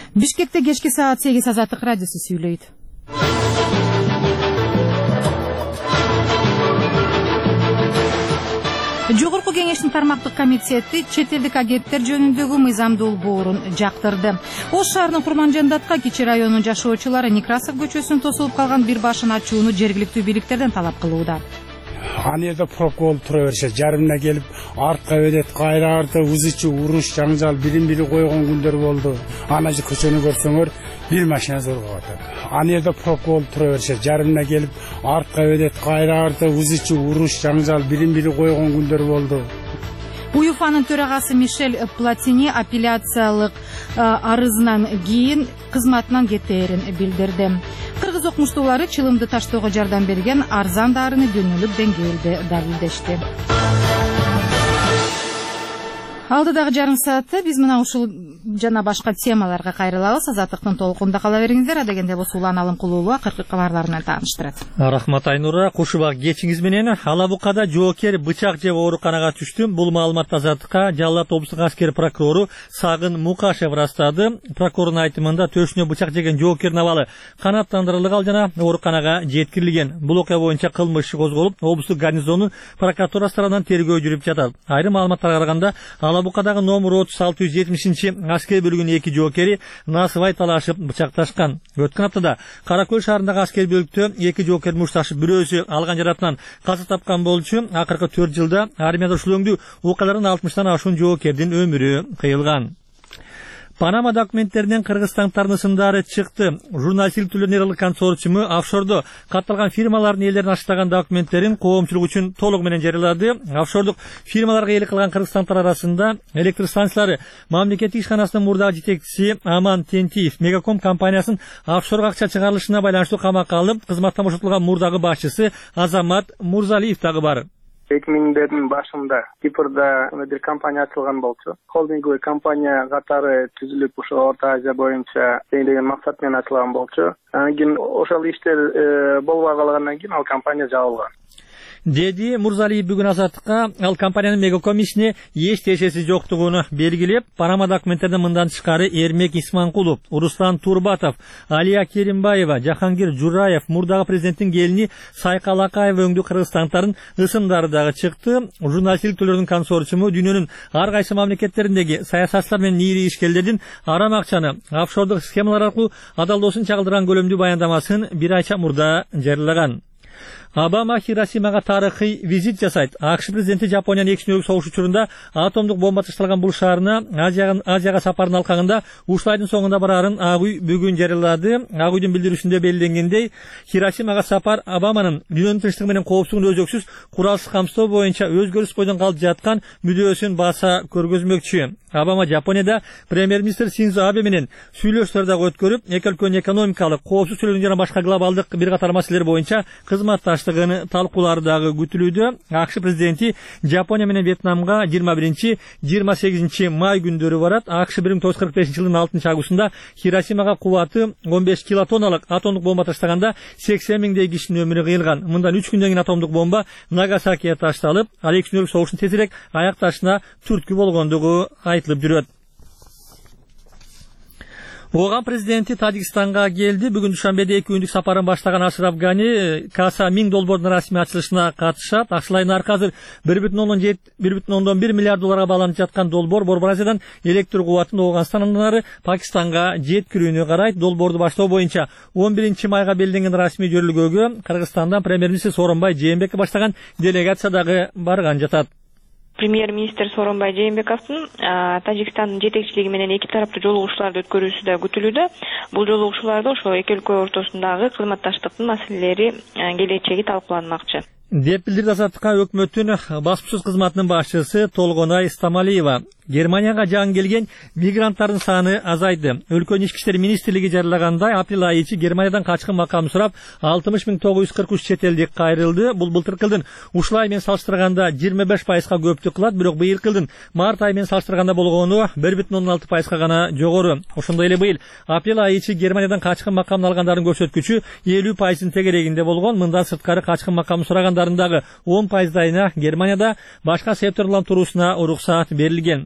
Бишкекте кечки саат 8 Азаттык радиосу сүйлөйт. Жогорку кеңештин тармактык комитети чет элдик агенттер жөнүндөгү мыйзам долбоорун жактырды. Ош шаарынын Курманжандатка Кичи районунун жашоочулары Некрасов көчөсүн тосулуп калган бир башын ачууну жергиликтүү бийликтерден талап кылууда. Анеда прокол тура беришет, жарымына келип артка ведет, кайра арты узучу уруш, жаңжал, бирин-бири койгон күндөр болду. Ана же көчөнү көрсөңөр бир машина зорго атат. Анеда прокол тура беришет, жарымына келип артка ведет, кайра арты узучу уруш, жаңжал, бирин-бири койгон күндөр болду. УЕФАнын төрагасы Мишель Платини апелляциялык арызынан кийин кызматынан кетээрин билдирди. Кыргыз окумуштуулары чылымды таштоого жардам берген арзан дарыны дүйнөлүк деңгээлде далилдешти. Алдыдагы жарым саатта биз мына ушул жана башка темаларга кайрылабыз. Азаттыктын толкунда кала бериңиздер. Адегенде болсо Улан Алымкулуулу акыркы кабарлар менен тааныштырат. Рахмат Айнура, кушубак кечиңиз менен. Алабукада жоокер бычак жеп ооруканага түштү. Бул маалыматты Азаттыкка Жалал ат облустук аскер прокурору Сагын Мукашев ырастады. Прокурордун айтымында төшүнө бычак жеген жоокердин абалы канааттандырылган жана ооруканага жеткирилген. Бул окуя боюнча кылмыш иши козголуп, облустук гарнизондун прокуратурасы тарабынан тергөө жүрүп жатат. Айрым маалыматтарга караганда Алабукадагы номер 670-чи аскер бөлүгүнүн 2 жоокери насыбай талашып бычакташкан. Өткөн аптада Каракөл шаарындагы аскер бөлүктө 2 жоокер мушташып, бирөөсү алган жаратынан каза тапкан болчу. Акыркы 4 жылда армияда ушул өңдүү окуялардын 60тан ашуун жоокердин өмүрү кыйылган. Панама документтеринен кыргызстандардын сындары чыкты. Журналистик түлөнөр консорциуму офшордо катталган фирмалардын элдерин аштаган документтерин коомчулук үчүн толук менен жарыялады. Офшордук фирмаларга ээлик кылган кыргызстанддар арасында электр станциялары мамлекеттик ишканасынын мурдагы жетекчиси Аман Тентиев Мегаком компаниясынын офшорго акча чыгарылышына байланыштуу камакка алып, кызматтан бошотулган мурдагы башчысы Азамат Мурзалиев дагы бар. 2000-дин башында Кипрда бир компания ачылган болчу. Холдинговый компания катары түзүлүп, ошо Орто Азия боюнча деген максат менен ачылган болчу. Анан кийин ошол иштер болбой калгандан кийин ал компания жабылган. Деди Мурзалиев бүгүн Азаттыкка ал компаниянын Мегаком ишине эч тиешеси жоктугуну белгилеп, Панама документтерден мындан тышкары Эрмек Исманкулов, Руслан Турбатов, Алия Керимбаева, Жахангир Жураев, мурдагы президенттин келини Сайкал Акаева өңдүү кыргызстандардын ысымдары дагы чыкты. Журналистик төлөрдүн консорциуму дүйнөнүн ар кайсы мамлекеттериндеги саясатчылар менен нири ишкерлердин арам акчаны офшордук схемалар аркылуу адалдоосун чагылдырган көлөмдүү баяндамасын бир айча мурда жарыялаган. Обама Хиросимага тарыхый визит жасайт. АКШ президенти Жапониянын экинчи дүниелик согуш учурунда атомдук бомба ташталган бул шаарына Азияга сапардын алкагында ушул айдын соңунда барарын Ак үй бүгүн жарыялады. Ак үйдүн билдирүүсүндө белгиленгендей, Хиросимага сапар Обаманын дүйнөнүн тынчтыгы менен коопсуздугун өзөксүз куралсыз камсыздоо боюнча өзгөрүс бойдон калып жаткан мүдөөсүн баса көргөзмөкчү. Обама Жапонияда премьер-министр Синдзо Абе менен сүйлөшүүлөр дагы өткөрүп, эки өлкөнүн экономикалык, коопсуз чөйрөдүн жана башка глобалдык бир катар маселелер боюнча кызматташтыгын талкуулары дагы күтүлүүдө. АКШ президенти Жапония менен Вьетнамга 21-28 май күндөрү барат. АКШ 1945-жылдын 6-августунда Хиросимага кубаты 15 килотонналык атомдук бомба таштаганда 80 миңдей кишинин өмүрү кыйылган. Мындан 3 күндөн кийин атомдук бомба Нагасакиге ташталып, ал экинчи дүниелик согуштун тезирээк аякташына түрткү болгондугу айтылып жүрөт. Оған президенти Тажикстанга келди. Бүгүн Душанбеде 2 күндүк сапарын баштаган Ашраф Гани Каса Миң долбоордун расмий ачылышына катышат. Акшылай наркы азыр 1,1 миллиард долларга бааланып жаткан долбоор Борбор Азиядан электр кубатын Ооганстандан ары Пакистанга жеткирүүнү карайт. Долбоорду баштоо боюнча 11 майга белгиленген расмий жөрүлгөгө Кыргызстандан премьер-министр Сооронбай Жээнбеков баштаган делегация дагы барган жатат. Премьер-министр Сооронбай Жээнбековдун Тажикстандын жетекчилиги менен эки тараптуу жолугушууларды өткөрүүсү да күтүлүүдө. Бул жолугушууларда ошо эки өлкө ортосундагы кызматташтыктын маселелери келечеги талкууланмакчы. Деп билдирди Азаттыкка өкмөттүн баспасөз кызматынын башчысы Толгонай Стамалиева. Германияга жаңы келген мигранттардын саны азайды. Өлкөнүн ички иштер министрлиги жарыялагандай, апрель айы ичи Германиядан качкын макам сурап 60.943 чет элдик кайрылды. Бул былтыркы жылдын ушул ай менен салыштырганда 25%га көптүк кылат, бирок быйылкы жылдын март айы менен салыштырганда болгону 1,16%га гана жогору. Ошондой эле быйыл апрель айы ичи Германиядан качкын макам алгандардын көрсөткүчү 50%-ын тегерегинде болгон. Мындан сырткары качкын макам сурагандарындагы 10%-дайына Германияда башка секторлордун туруусуна уруксаат берилген.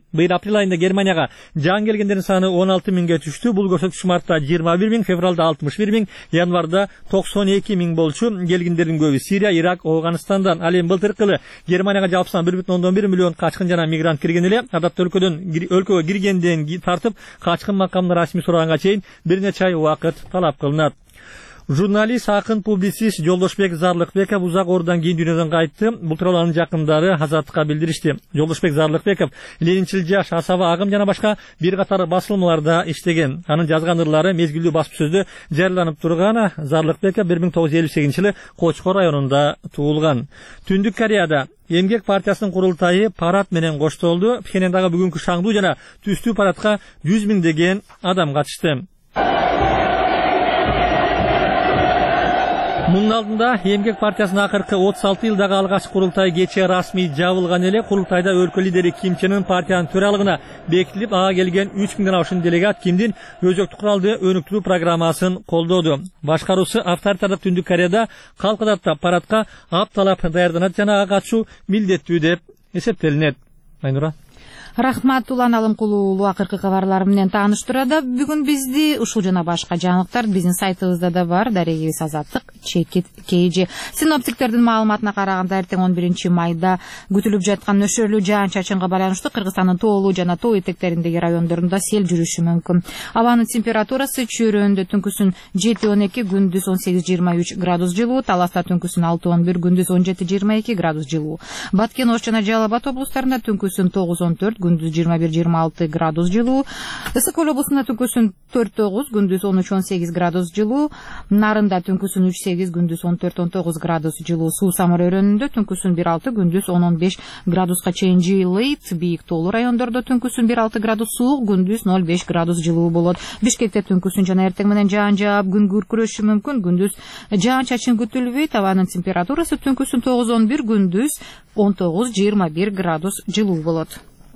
Быйыл апрель айында Германияга жан келгендердин саны 16 миңге түштү. Бул көрсөткүч мартта 21 миң, февралда 61 миң, январда 92 миң болчу. Келгендердин көбү Сирия, Ирак, Афганистандан. Ал эми былтыркы жылы Германияга жалпысынан 1,1 миллион качкын жана мигрант кирген эле. Адатта өлкөгө киргенден тартып качкын макамына расмий сураганга чейин бир нече ай убакыт талап кылынат. Журналист, акын, публицист Жолдошбек Зарлыкбеков узак ордон кийин дүйнөдөн кайтты. Бул тууралуу анын жакындары Азаттыкка билдиришти. Жолдошбек Зарлыкбеков Ленинчил жаш, Асаба агым жана башка бир катар басылмаларда иштеген. Анын жазган ырлары мезгилдүү басма-сөздө жарыяланып турган. Зарлыкбеков 1958-жылы Кочкор районунда туулган. Түндүк Кореяда Эмгек партиясынын курултайы парад менен коштолду. Пхеньяндагы бүгүнкү шаңдуу жана түстүү парадка 100 миңдеген адам катышты. Мунун алдында Эмгек партиясынын акыркы 36 жылдагы алгачкы курултай кечээ расмий жабылган эле. Курултайда өлкө лидери Ким Чен Ын партиянын төралыгына бекитилип, ага келген 3000ден ашуун делегат Кимдин өзөктү куралды өнүктүрүү программасын колдоду. Башкаруусу авторитардык Түндүк Кореяда калк адатта парадка апталап даярданат жана ага катышуу милдеттүү деп эсептелинет. Айнура. Рахмат, Улан Алымкулуу акыркы кабарлар менен тааныштырады. Бүгүн бизди ушул жана башка жаңылыктар биздин сайтыбызда да бар. Дарегибиз Азаттык ЧКЖ. Синоптиктердин маалыматына караганда эртең 11 майда күтүлүп жаткан нөшөрлүү жаан-чачынга байланыштуу Кыргызстандын тоолуу жана тоо этектериндеги райондорунда сел жүрүшү мүмкүн. Абанын температурасы чөйрөндө түнкүсүн 7-12, күндүз 18-23 градус жылуу, Таласта түнкүсүн 6-11, күндүз 17-22 градус жылуу. Баткен, Ош жана Жалал Абад облустарында түнкүсүн 9-14, күндүз 21-26 градус жылуу. Ысык Көл облусунда түнкүсүн 4-9, күндүз 13-18 градус жылуу. Нарында түнкүсүн 3-8, күндүз 14-19 градус жылуу. Суу Самар өрөөнүндө түнкүсүн 1-6, күндүз 10-15 градуска чейин жылыйт. Бийик тоолуу райондордо түнкүсүн 1-6 градус суук, күндүз 0,5 градус жылуу болот. Бишкекте түнкүсүн жана эртең менен жаан жаап, күн күркүрөшү мүмкүн. Күндүз жаан-чачын күтүлбөйт. Абанын температурасы түнкүсүн 9-11, күндүз 19-21 градус жылуу болот.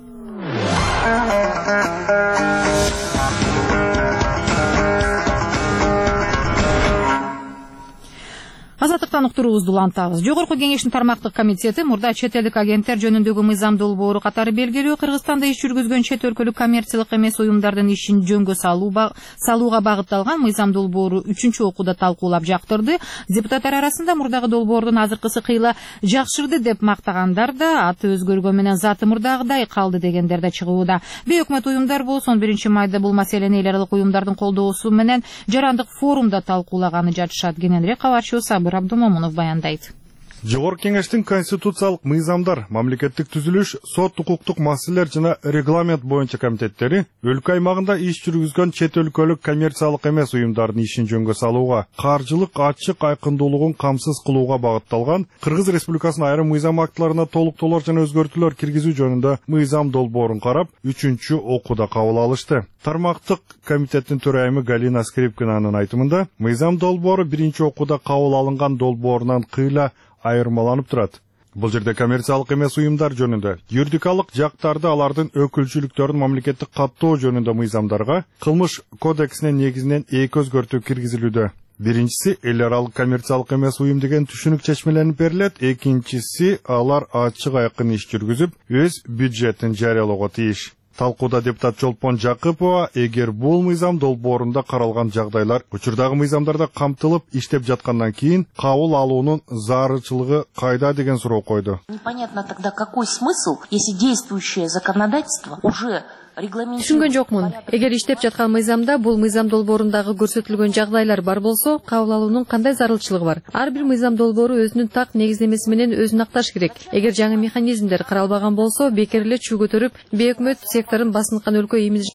Азаттыктан уктуруубузду улантабыз. Жогорку кеңештин тармактык комитети мурда чет элдик агенттер жөнүндөгү мыйзам долбоору катары белгилүү Кыргызстанда иш жүргүзгөн чет өлкөлүк коммерциялык эмес уюмдардын ишин жөнгө салууга багытталган мыйзам долбоору 3-окууда талкуулап жактырды. Депутаттар арасында мурдагы долбоордун азыркысы кыйла жакшырды деп мактагандар да, аты өзгөргөн менен заты мурдагыдай калды дегендер да чыгууда. Бейөкмөт уюмдар болсо 11 майда бул маселени эл аралык уюмдардын колдоосу менен жарандык форумда талкуулаганы жатышат. Кененирээк кабарчы Сабыр Абдумомунов баяндайт. Жогорку кеңештин конституциялык мыйзамдар, мамлекеттик түзүлүш, сот укуктук маселелер жана регламент боюнча комитеттери өлкө аймагында иш жүргүзгөн чет өлкөлүк коммерциялык эмес уюмдардын ишин жөнгө салууга, каржылык ачык айкындуулугун камсыз кылууга багытталган Кыргыз Республикасынын айрым мыйзам актыларына толуктоолор жана өзгөртүүлөр киргизүү жөнүндө мыйзам долбоорун карап, 3-окууда кабыл алышты. Тармактык комитеттин төрайымы Галина Скрипкинанын айтымында, мыйзам долбоору 1-окууда кабыл алынган долбоорунан кыйла айырмаланып турат. Бул жерде коммерциялык эмес уюмдар жөнүндө, юридикалык жактарды алардын өкүлчүлүктөрүн мамлекеттик каттоо жөнүндө мыйзамдарга кылмыш кодексинин негизинен эки өзгөртүү киргизилүүдө. Биринчиси эл аралык коммерциялык эмес уюм деген түшүнүк чечмеленип берилет, экинчиси алар ачык айкын иш жүргүзүп, өз бюджетин жарыялоого тийиш. Талкууда депутат Чолпон Жакыпова, эгер бул мыйзам долбоорунда каралган жагдайлар учурдагы мыйзамдарда камтылып иштеп жаткандан кийин кабыл алуунун зарылчылыгы кайда деген суроо койду. Непонятно тогда какой смысл, если действующее законодательство уже Түшүнгөн жокмун. Эгер иштеп жаткан мыйзамда бул мыйзам долбоорундагы көрсөтүлгөн жагдайлар бар болсо, кабыл алуунун кандай зарылчылыгы бар? Ар бир мыйзам долбоору өзүнүн так негиздемеси менен өзүн акташ керек. Эгер жаңы механизмдер каралбаган болсо, бекер эле чүү көтөрүп, бейөкмөт секторун басынткан өлкө имидж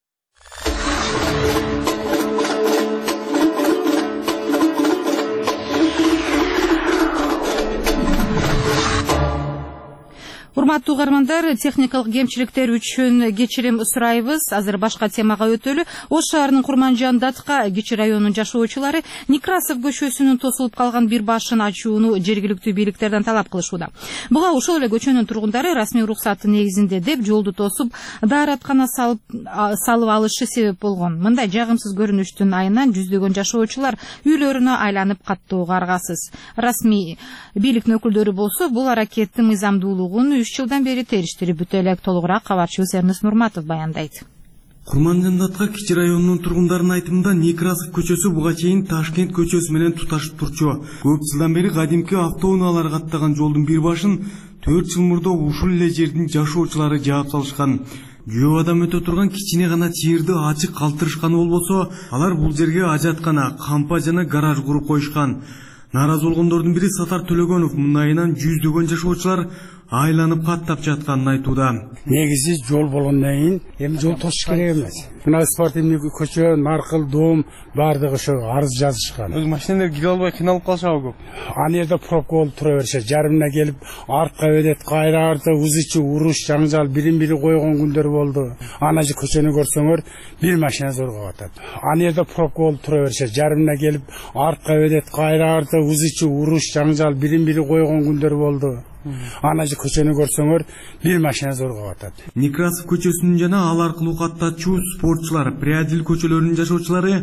Урматтуу угармандар, техникалык кемчиликтер үчүн кечирим сурайбыз. Азыр башка темага өтөлү. Ош шаарынын Курманжан Датка кичи районунун жашоочулары Некрасов көчөсүнүн тосулуп калган бир башын ачууну жергиликтүү бийликтерден талап кылышууда. Буга ошол эле көчөнүн тургундары расмий уруксаты негизинде деп жолду тосуп, даараткана салып алышы себеп болгон. Мындай жагымсыз көрүнүштүн айынан жүздөгөн жашоочулар үйлөрүнө айланып каттоого аргасыз. Расмий бийликтин өкүлдөрү болсо, бул аракеттин мыйзамдуулугун жылдан бери териштирип бүтө элек. Толугураак кабарчыбыз Эрнест Нурматов баяндайт. Курманжандатка кичи районунун тургундарынын айтымында Некрасов көчөсү буга чейин Ташкент көчөсү менен туташып турчу. Көп жылдан бери кадимки автоунаалар каттаган жолдун бир башын 4 жыл мурда ушул эле жердин жашоочулары жаап салышкан. Жөө адам өтө турган кичине гана чыйырды ачык калтырышканы болбосо, алар бул жерге ажаткана, кампа жана гараж куруп коюшкан. Наразы болгондордун бири Сатар Төлөгөнов мындайынан жүздөгөн жашоочулар айланып каттап жатканын айтууда. Негизи жол болгондон кийин эми жол тосуш керек эмес. Мына спортивный көчө, Наркыл, Дом баардыгы ошо арыз жазышкан. Өз машиналар кире албай кыйналып калышабы көп. Аны жерде пробка болуп тура беришет. Жарымына келип, артка өтөт, кайра арты, узучу, уруш, жаңжал, бирин-бири койгон күндөр болду. Ана же көчөнү көрсөңөр, бир машина зорго катат. Аны жерде пробка болуп тура беришет. Жарымына келип, артка өтөт, кайра арты, узучу, уруш, жаңжал, бирин-бири койгон күндөр болду. Ана же көчөнү көрсөңөр, бир машина зорго катат. Некрасов көчөсүнүн жана ал аркылуу каттачу спортчулар, Приадил көчөлөрүнүн жашоочулары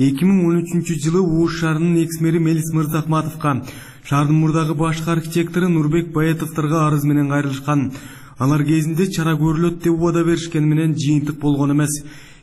2013 жылы Ош шаарынын экс-мэри Мелис Мырзахматовго, шаардын мурдагы башкы архитектору Нурбек Баятовторго арыз менен кайрылышкан. Алар кезинде чара көрүлөт деп убада беришкени менен жыйынтык болгон эмес.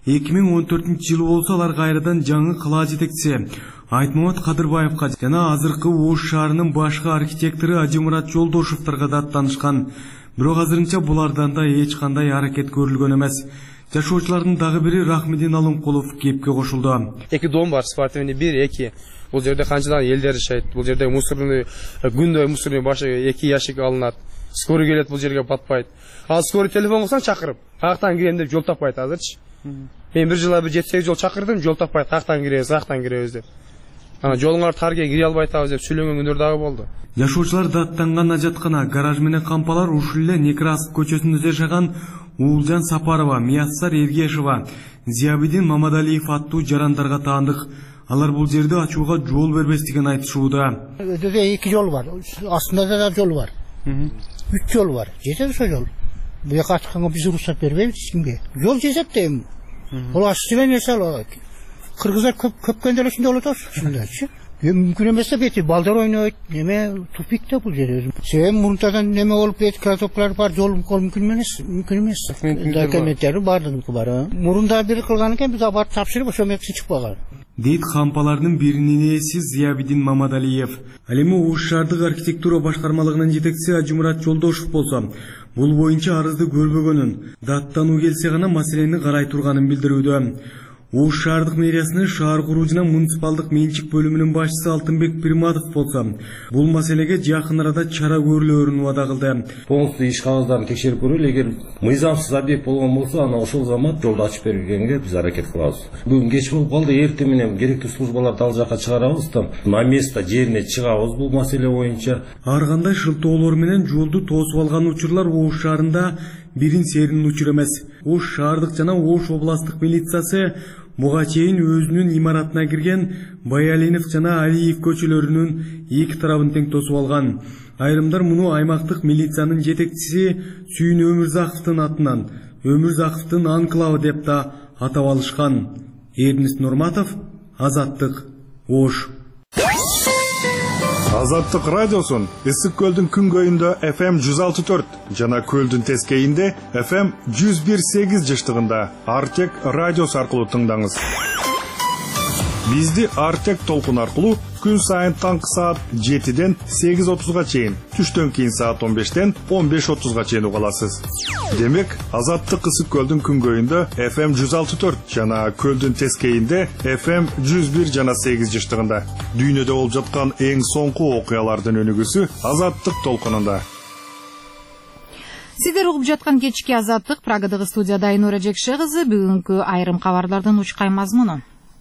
2014 жылы болсо алар кайрадан жаңы кыла жетекчиси Айтмамат Кадырбаевга жана азыркы Ош шаарынын башкы архитектору Ажымурат Жолдошевторго даттанышкан. Бирок азырынча булардан да эч кандай аракет көрүлгөн эмес. Жашоочулардын дагы бири Рахмедин Алымкулов кепке кошулду. Эки дом бар, спортивный 1-2. Бул жерде канчадан элдер жашайт. Бул жерде мусорный күндө мусорный башы 2 ящик алынат. Скорый келет бул жерге батпайт. Ал скорый телефон кылсаң чакырып, каяктан кирем деп жол таппайт азырчы. Мен бир жылда 7-8 жол чакырдым, жол таппайт, каяктан киребиз деп. Ана жолуңар тарге кире албайтабыз деп сүйлөнгөн күндөр дагы болду. Жашоочулар даттанган ажаткана, гараж менен кампалар ушул эле Некрасов көчөсүндө жашаган Уулжан Сапарова, Мияссар Эргешева, Зиябидин Мамадалиев аттуу жарандарга таандык. Алар бул жерде ачууга жол бербестигин айтышууда. Өтөдө 2 жол бар, астында да жол бар. 3 жол бар. Жетет ошо жол. Бу жака ачканга биз уруксат бербейбиз эч кимге. Жол жетет да эми. Ол астымен эсел. Кыргыздар көп көнделешинде болот ошондойчу. Мүмкүн эмес да бети балдар ойнойт, неме тупикте бул жер. Себеби мурунтадан неме болуп бет кроссовкалар бар, жол мүмкүн эмес. Документтери бардыгы бар. Мурунда бир кылган экен, биз барып тапшырып ошо менен чыкпаган. Дейт кампалардын биринин ээси Зиябидин Мамадалиев. Ал эми Ош шаардык архитектура башкармалыгынын жетекчиси Ажымурат Жолдошев болсо, бул боюнча арызды көрбөгөнүн, даттануу келсе гана маселени карай турганын билдирүүдө. Ош шаардык мэриясынын шаар куруу жана муниципалдык менчик бөлүмүнүн башчысы Алтынбек Пирматов болсо, бул маселеге жакын арада чара көрүлөөрүн убада кылды. Полностью иш кагыздарын текшерип көрөлү, эгер мыйзамсыз объект болгон болсо, ана ошол замат жолду ачып бергенге биз аракет кылабыз. Бүгүн кеч болуп калды, эртең менен керектүү службаларды ал жака чыгарабыз, на место жерине чыгабыз бул маселе боюнча. Ар кандай шылтоолор менен жолду тосуп алган учурлар Ош шаарында бирин серин учур эмес. Ош шаардык жана Ош областтык милициясы буга чейин өзүнүн имаратына кирген Баялинов жана Алиев көчөлөрүнүн эки тарабын тең тосуп алган. Айрымдар муну аймактык милициянын жетекчиси Сүйүн Өмүрзаковдун атынан Өмүрзаковдун анклавы деп да атап алышкан. Эрнест Нурматов, Азаттык, Ош. Азаттык радиосун Ысык көлдүн күнгөйүндө FM 106.4 жана көлдүн тескейинде FM 101.8 жыштыгында Артек радиосу аркылуу тыңдаңыз. Бизди Артек толкун аркылуу күн сайын таңкы саат 7-ден 8:30га чейин, түштөн кийин саат 15-ден 15:30га чейин угаласыз. Демек, Азаттык Ысык көлдүн күнгөйүндө FM 106.4 жана көлдүн тескейинде FM 101 жана 8 жыштыгында. Дүйнөдө болуп жаткан эң соңку окуялардын өнүгүүсү Азаттык толкунунда. Сиздер угуп жаткан кечки Азаттык Прагадагы студияда Айнура Жекше кызы бүгүнкү айрым кабарлардын учкай мазмуну.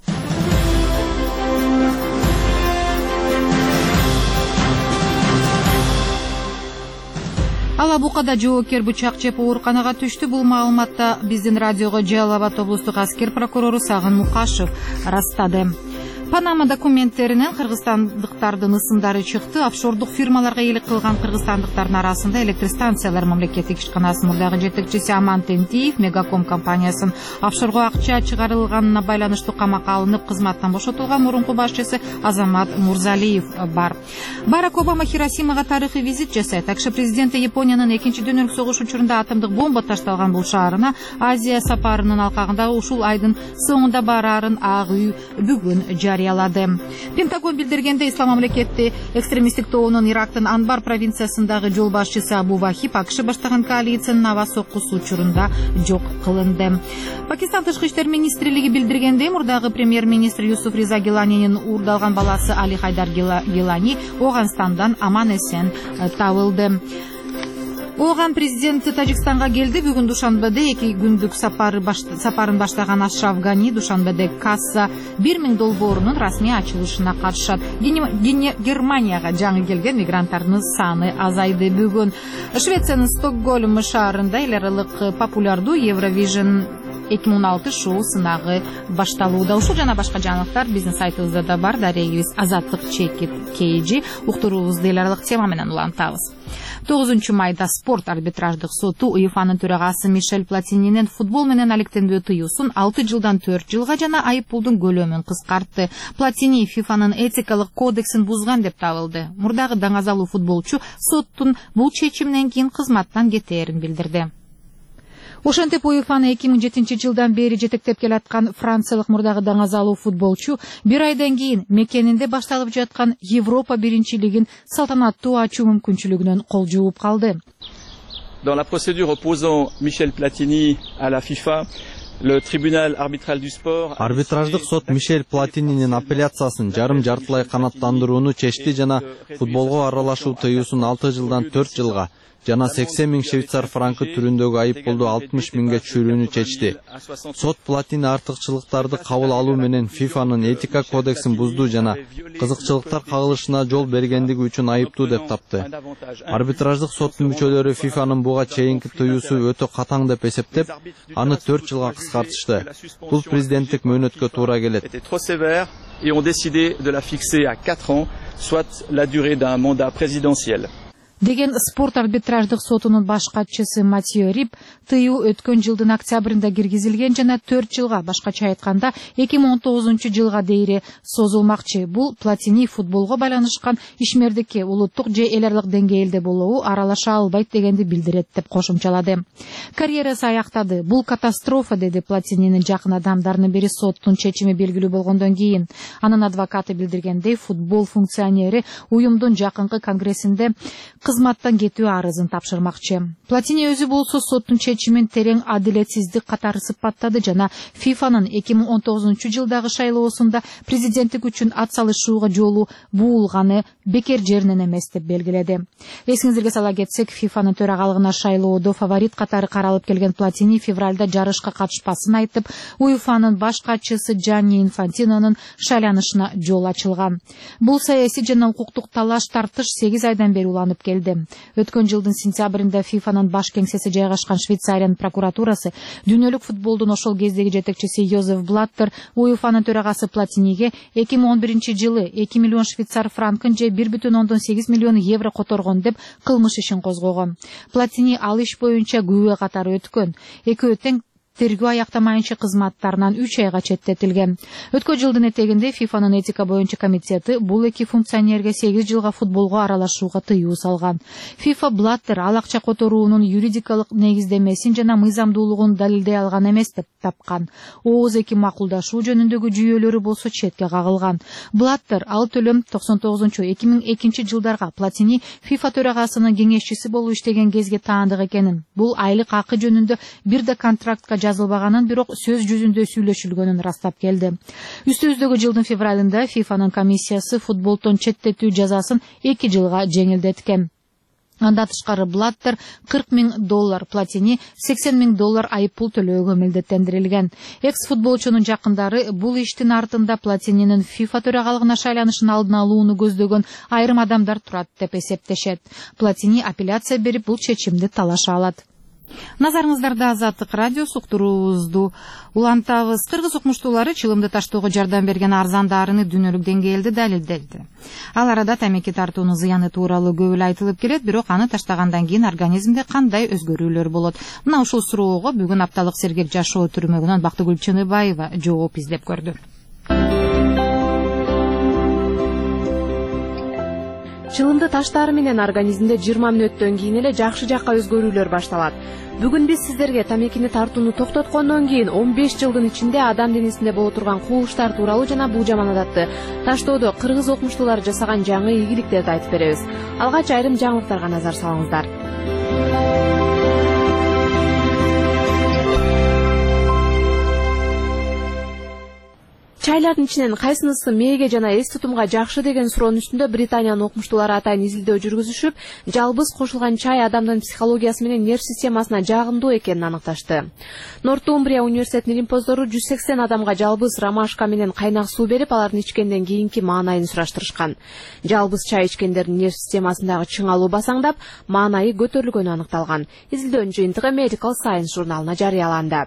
Алабукада жоокер бычак жеп ооруканага түштү. Бул маалыматта биздин радиого Жалал Абад облустук аскер прокурору Сагын Мукашев растады. Панама документтеринен кыргызстандыктардын ысымдары чыкты. Офшордук фирмаларга eelik кылган кыргызстандыктардын арасында электростанциялар мамлекеттик ишканасынын мурдагы жетекчиси Аман Тентиев Мегаком компаниясын офшорго акча чыгарылганына байланыштуу камакка алынып кызматтан бошотулган мурунку башчысы Азамат Мурзалиев бар. Барак Обама Хиросимага тарыхый визит жасайт. АКШ президенти Япониянын экинчи дүйнөлүк согуш учурунда атомдук бомба ташталган бул шаарына Азия сапарынын алкагында ушул айдын соңунда барарын Ак үй бүгүн жарыялады. Пентагон билдиргенде ислам мамлекети экстремисттик тобунун Ирактын Анбар провинциясындагы жол башчысы Абу Вахиб АКШ баштаган коалициянын аба соккусу учурунда жок кылынды. Пакистан тышкы иштер министрлиги билдиргенде мурдагы премьер-министр Юсуф Риза Гиланинин уурдалган баласы Али Хайдар Гилани Оганстандан аман эсен табылды. Оған президенти Тажикстанга келди. Бүгүн Душанбеде 2 күндүк сапарын баштаган Ашраф Гани Душанбеде касса $1000 расмий ачылышына катышат. Германияга жаңы келген мигранттардын саны азайды. Бүгүн Швециянын Стокгольм шаарында эл аралык популярдуу Eurovision 2016 шоу сынагы башталууда. Ушул жана башка жаңылыктар биздин сайтыбызда да бар. Дарегибиз Азаттык чекит KG. Уктуруубузду эл аралык тема менен улантабыз. 9 майда спорт арбитраждык соту УЕФАнын төрагасы Мишель Платининин футбол менен алектендөө тыюусун 6 жылдан 4 жылга жана айып пулдун көлөмүн кыскартты. Платини ФИФАнын этикалык кодексин бузган деп табылды. Мурдагы даңазалуу футболчу соттун бул чечиминен кийин кызматтан кетээрин билдирди. Ошентип УЕФАны 2007 жылдан бери жетектеп келаткан франциялык мурдагы даңазалуу футболчу бир айдан кийин мекенинде башталып жаткан Европа биринчилигин салтанаттуу ачуу мүмкүнчүлүгүнөн кол жууп калды. Dans la procédure opposant Michel Platini à la FIFA, le tribunal arbitral du sport арбитраждык сот Мишель Платининин апелляциясын жарым-жартылай канаттандырууну чечти жана футболго аралашуу тыюусун 6 жылдан 4 жылга жана 80 000 швейцар франкы түрүндөгү айып пулду 60 000ге чөйрүүнү чечти. Сот Платини артыкчылыктарды кабыл алуу менен ФИФАнын этика кодексин бузду жана кызыкчылыктар кагылышына жол бергендиги үчүн айыптуу деп тапты. Арбитраждык соттун мүчөлөрү ФИФАнын буга чейинки тыюусу өтө катаң деп эсептеп, аны 4 жылга кыскартышты. Бул президенттик мөөнөткө туура келет. Et ont décidé de la fixer à 4 ans, soit la durée d'un mandat présidentiel. Деген спорт арбитраждык сотунун баш катчысы Матио Рип тыюу өткөн жылдын октябрында киргизилген жана 4 жылга, башкача айтканда 2019 жылга дейре созулмакчы. Бул Платини футболго байланышкан ишмердикке улуттук же эл аралык деңгээлде болуу аралаша албайт дегенди билдирет деп кошумчалады. Карьерасы аяктады. Бул катастрофа, деди Платининин жакын адамдарынын бири соттун чечими белгилүү болгондон кийин. Анын адвокаты билдиргендей, футбол функционери уюмдун жакынкы конгрессинде кызматтан кетүү арызын тапшырмакчы. Платини өзү болсо соттун чечимин терең адилетсиздик катары сыпаттады жана ФИФАнын 2019 жылдагы шайлоосунда президенттик үчүн ат салышууга жолу буулганы бекер жеринен эмес деп белгиледи. Эсиңиздерге сала кетсек, ФИФАнын төрагалыгына шайлоодо фаворит катары каралып келген Платини февралда жарышка катышпасын айтып, УЕФАнын баш катчысы Джанни Инфантинонун шайланышына жол ачылган. Бул саясий жана укуктук талаш тартыш 8 айдан бери уланып келди. Өткөн жылдын сентябрында ФИФАнын баш кеңсеси жайгашкан Швейцариянын прокуратурасы дүйнөлүк футболдун ошол кездеги жетекчиси Йозеф Блаттер УЕФАнын төрагасы Платиниге 2011 жылы 2 миллион швейцар франкын же 1,8 миллион евро которгон деп кылмыш ишин козгогон. Платини ал иш боюнча күбө катары өткөн. Экөө тең тергөө аяктамайынча кызматтарынан 3 айга четтетилген. Өткөн жылдын этегинде ФИФАнын этика боюнча комитети бул эки функционерге 8 жылга футболго аралашууга тыюу салган. ФИФА Блаттер ал акча которуунун юридикалык негиздемесин жана мыйзамдуулугун далилдей алган эмес деп тапкан. Ооз эки макулдашуу жөнүндөгү жүйөлөрү болсо четке кагылган. Блаттер ал төлөм 99-2002 жылдарга Платини ФИФА төрагасынын кеңешчиси болуп иштеген кезге таандык экенин, бул айлык акы жөнүндө бир да контрактка жазылбаганын, бирок сөз жүзүндө сүйлөшүлгөнүн растап келди. Үстүбүздөгү жылдын февралында ФИФАнын комиссиясы футболдон четтетүү жазасын 2 жылга жеңилдеткен. Анда тышкары Блаттер $40,000, Платини $80,000 айып пул төлөөгө милдеттендирилген. Экс-футболчунун жакындары бул иштин артында Платининин ФИФА төрагалыгына шайланышын алдын алууну көздөгөн айрым адамдар турат деп эсептешет. Платини апелляция берип бул чечимди талаша алат. Назарыңыздарда Азаттык радиосу уктуруубузду улантабыз. Кыргыз окумуштуулары чылымды таштоого жардам берген арзан дарыны дүйнөлүк деңгээлде далилделди. Ал арада тамеки тартуунун зыяны тууралуу көп эле айтылып келет, бирок аны таштагандан кийин организмде кандай өзгөрүүлөр болот? Мына ушул суроого бүгүн Апталык сергек жашоо түрмөгүнөн Бактыгүл Чыныбаева жооп издеп көрдү. Чылымды таштары менен организмде 20 мүнөттөн кийин эле жакшы жакка өзгөрүүлөр башталат. Бүгүн биз сиздерге тамекини тартууну токтоткондон кийин 15 жылдын ичинде адам денесинде боло турган кубулуштар тууралуу жана бул жаманатты таштоодо кыргыз окумуштуулары жасаган жаңы ийгиликтерди айтып беребиз. Алгач айрым жаңылыктарга назар салыңыздар. Чайлардын ичинен кайсынысы мээге жана эс тутумга жакшы деген суроонун үстүндө Британиянын окумуштуулары атайын изилдөө жүргүзүшүп, жалбыз кошулган чай адамдын психологиясы менен нерв системасына жагымдуу экенин аныкташты. Нортумбрия университетинин илимпоздору 180 адамга жалбыз ромашка менен кайнак суу берип, алардын ичкенден кийинки маанайын сураштырышкан. Жалбыз чай ичкендердин нерв системасындагы чыңалуу басаңдап, маанайы көтөрүлгөнү аныкталган. Изилдөөнүн жыйынтыгы Medical Science журналына жарыяланды.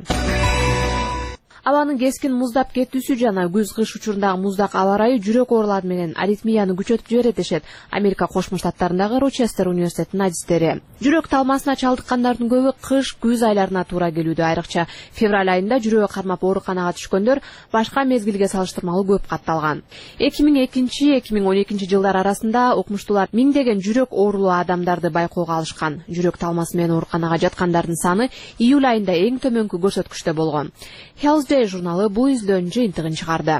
Абанын кескин муздап кетүүсү жана күз-кыш учурундагы муздак аба ырайы жүрөк оорулары менен аритмияны күчөтүп жиберет дешет Америка Кошмо Штаттарындагы Рочестер университетинин адистери. Жүрөк талмасына чалдыккандардын көбү кыш-күз айларына туура келүүдө, айрыкча февраль айында жүрөгү кармап ооруканага түшкөндөр башка мезгилге салыштырмалуу көп катталган. 2002-2012 жылдар арасында окумуштуулар миңдеген жүрөк оорулуу адамдарды байкоого алышкан. Жүрөк талмасы менен ооруканага жаткандардын саны июль айында эң төмөнкү көрсөткүчтө болгон. Журналы бул изилдөөнүн жыйынтыгын чыгарды.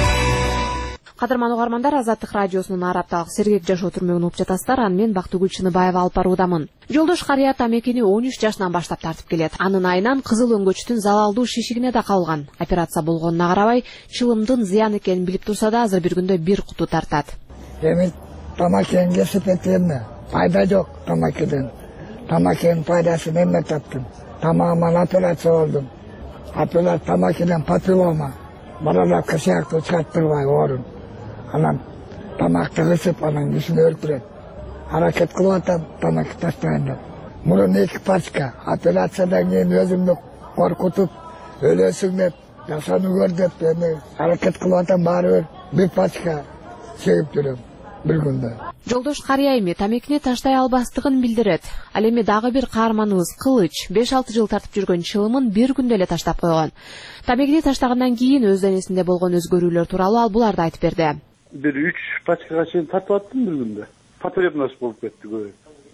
Кадырман угармандар, Азаттык радиосунун Апталык сергек жашоо түрмөгүн угуп жатасыздар. Аны мен Бактыгүл Чыныбаева алып баруудамын. Жолдош карыя тамекини 13 жашынан баштап тартып келет. Анын айынан кызыл өңгөчтүн залалдуу шишигине да кабылган. Операция болгонуна карабай, чылымдын зыян экенин билип турса да, азыр бир күндө бир куту тартат. Эми тамакени кесип этемме? Пайда жок тамакиден. Тамакенин пайдасын эмне таптым? Тамагыма операция болдум. Апелат тамакиден папиллома. Балалар кышаактуу чыгарттырбай оорун. Анан тамакты кысып, анан кишини өлтүрөт. Аракет кылып атам тамак таштайын деп. Мурун 2 пачка. Операциядан кийин өзүмдү коркутуп, өлөсүң деп, жашануу көр деп, эми аракет кылып атам баары бир пачка чегип жүрөм бир күндө. Жолдош карыя эми тамекини таштай албастыгын билдирет. Ал эми дагы бир каарманыбыз Кылыч 5-6 жыл тартып жүргөн чылымын бир күндө эле таштап койгон. Тамекини таштагандан кийин өз денесинде болгон өзгөрүүлөр тууралуу ал буларды айтып берди. Бир 3 пачкага чейин тартып аттым бир күндө. Потребность болуп кетти көп.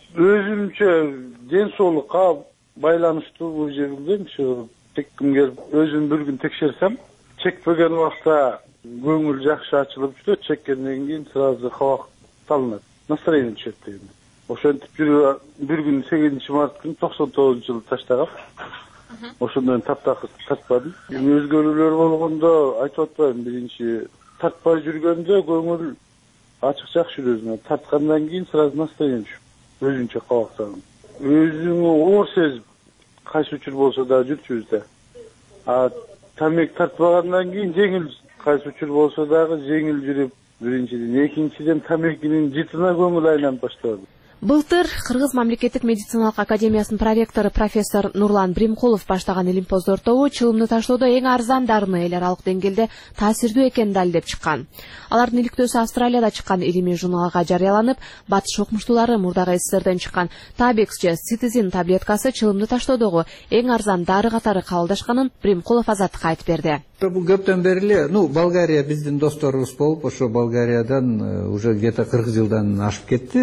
Өзүмчө ден соолукка байланыштуу бул жерден чекким келип, өзүм бир күн текшерсем, чекпеген убакта көңүл жакшы ачылып жүрөт, чеккенден кийин сразу кабак талынат. Настроение түшөт деген. Ошентип жүрүп бир күн 8-март күнү 99-жылы таштагам. Ошондон таптакыр тартпадым. Өзгөрүүлөр болгондо айтып атпайм, биринчи тартпай жүргөндө көңүл ачык жакшы жүрөт. Тарткандан кийин сразу настроение түшүп, өзүнчө кабак талынат. Өзүңү оор сезип, кайсы учур болсо да жүрчүбүз да. А тамек тартпагандан кийин жеңил, кайсы учур болсо дагы жеңил жүрүп, биринчиден, экинчиден тамекинин жытына көңүл айланып баштады. Былтыр Кыргыз мамлекеттик медициналык академиясынын проректору профессор Нурлан Бримкулов баштаган илимпоздор тобу чылымды таштоодо эң арзан дарыны эл аралык деңгээлде таасирдүү экенин далилдеп чыккан. Алардын иликтөөсү Австралияда чыккан илимий журналга жарыяланып, батыш окумуштуулары мурдагы СССРден чыккан Табекс же Citizen таблеткасы чылымды таштоодогу эң арзан дары катары кабылдашканын Бримкулов Азаттыкка айтып берди. Бул көптөн бери эле, Болгария биздин досторубуз болуп, ошо Болгариядан уже где-то 40 жылдан ашып кетти.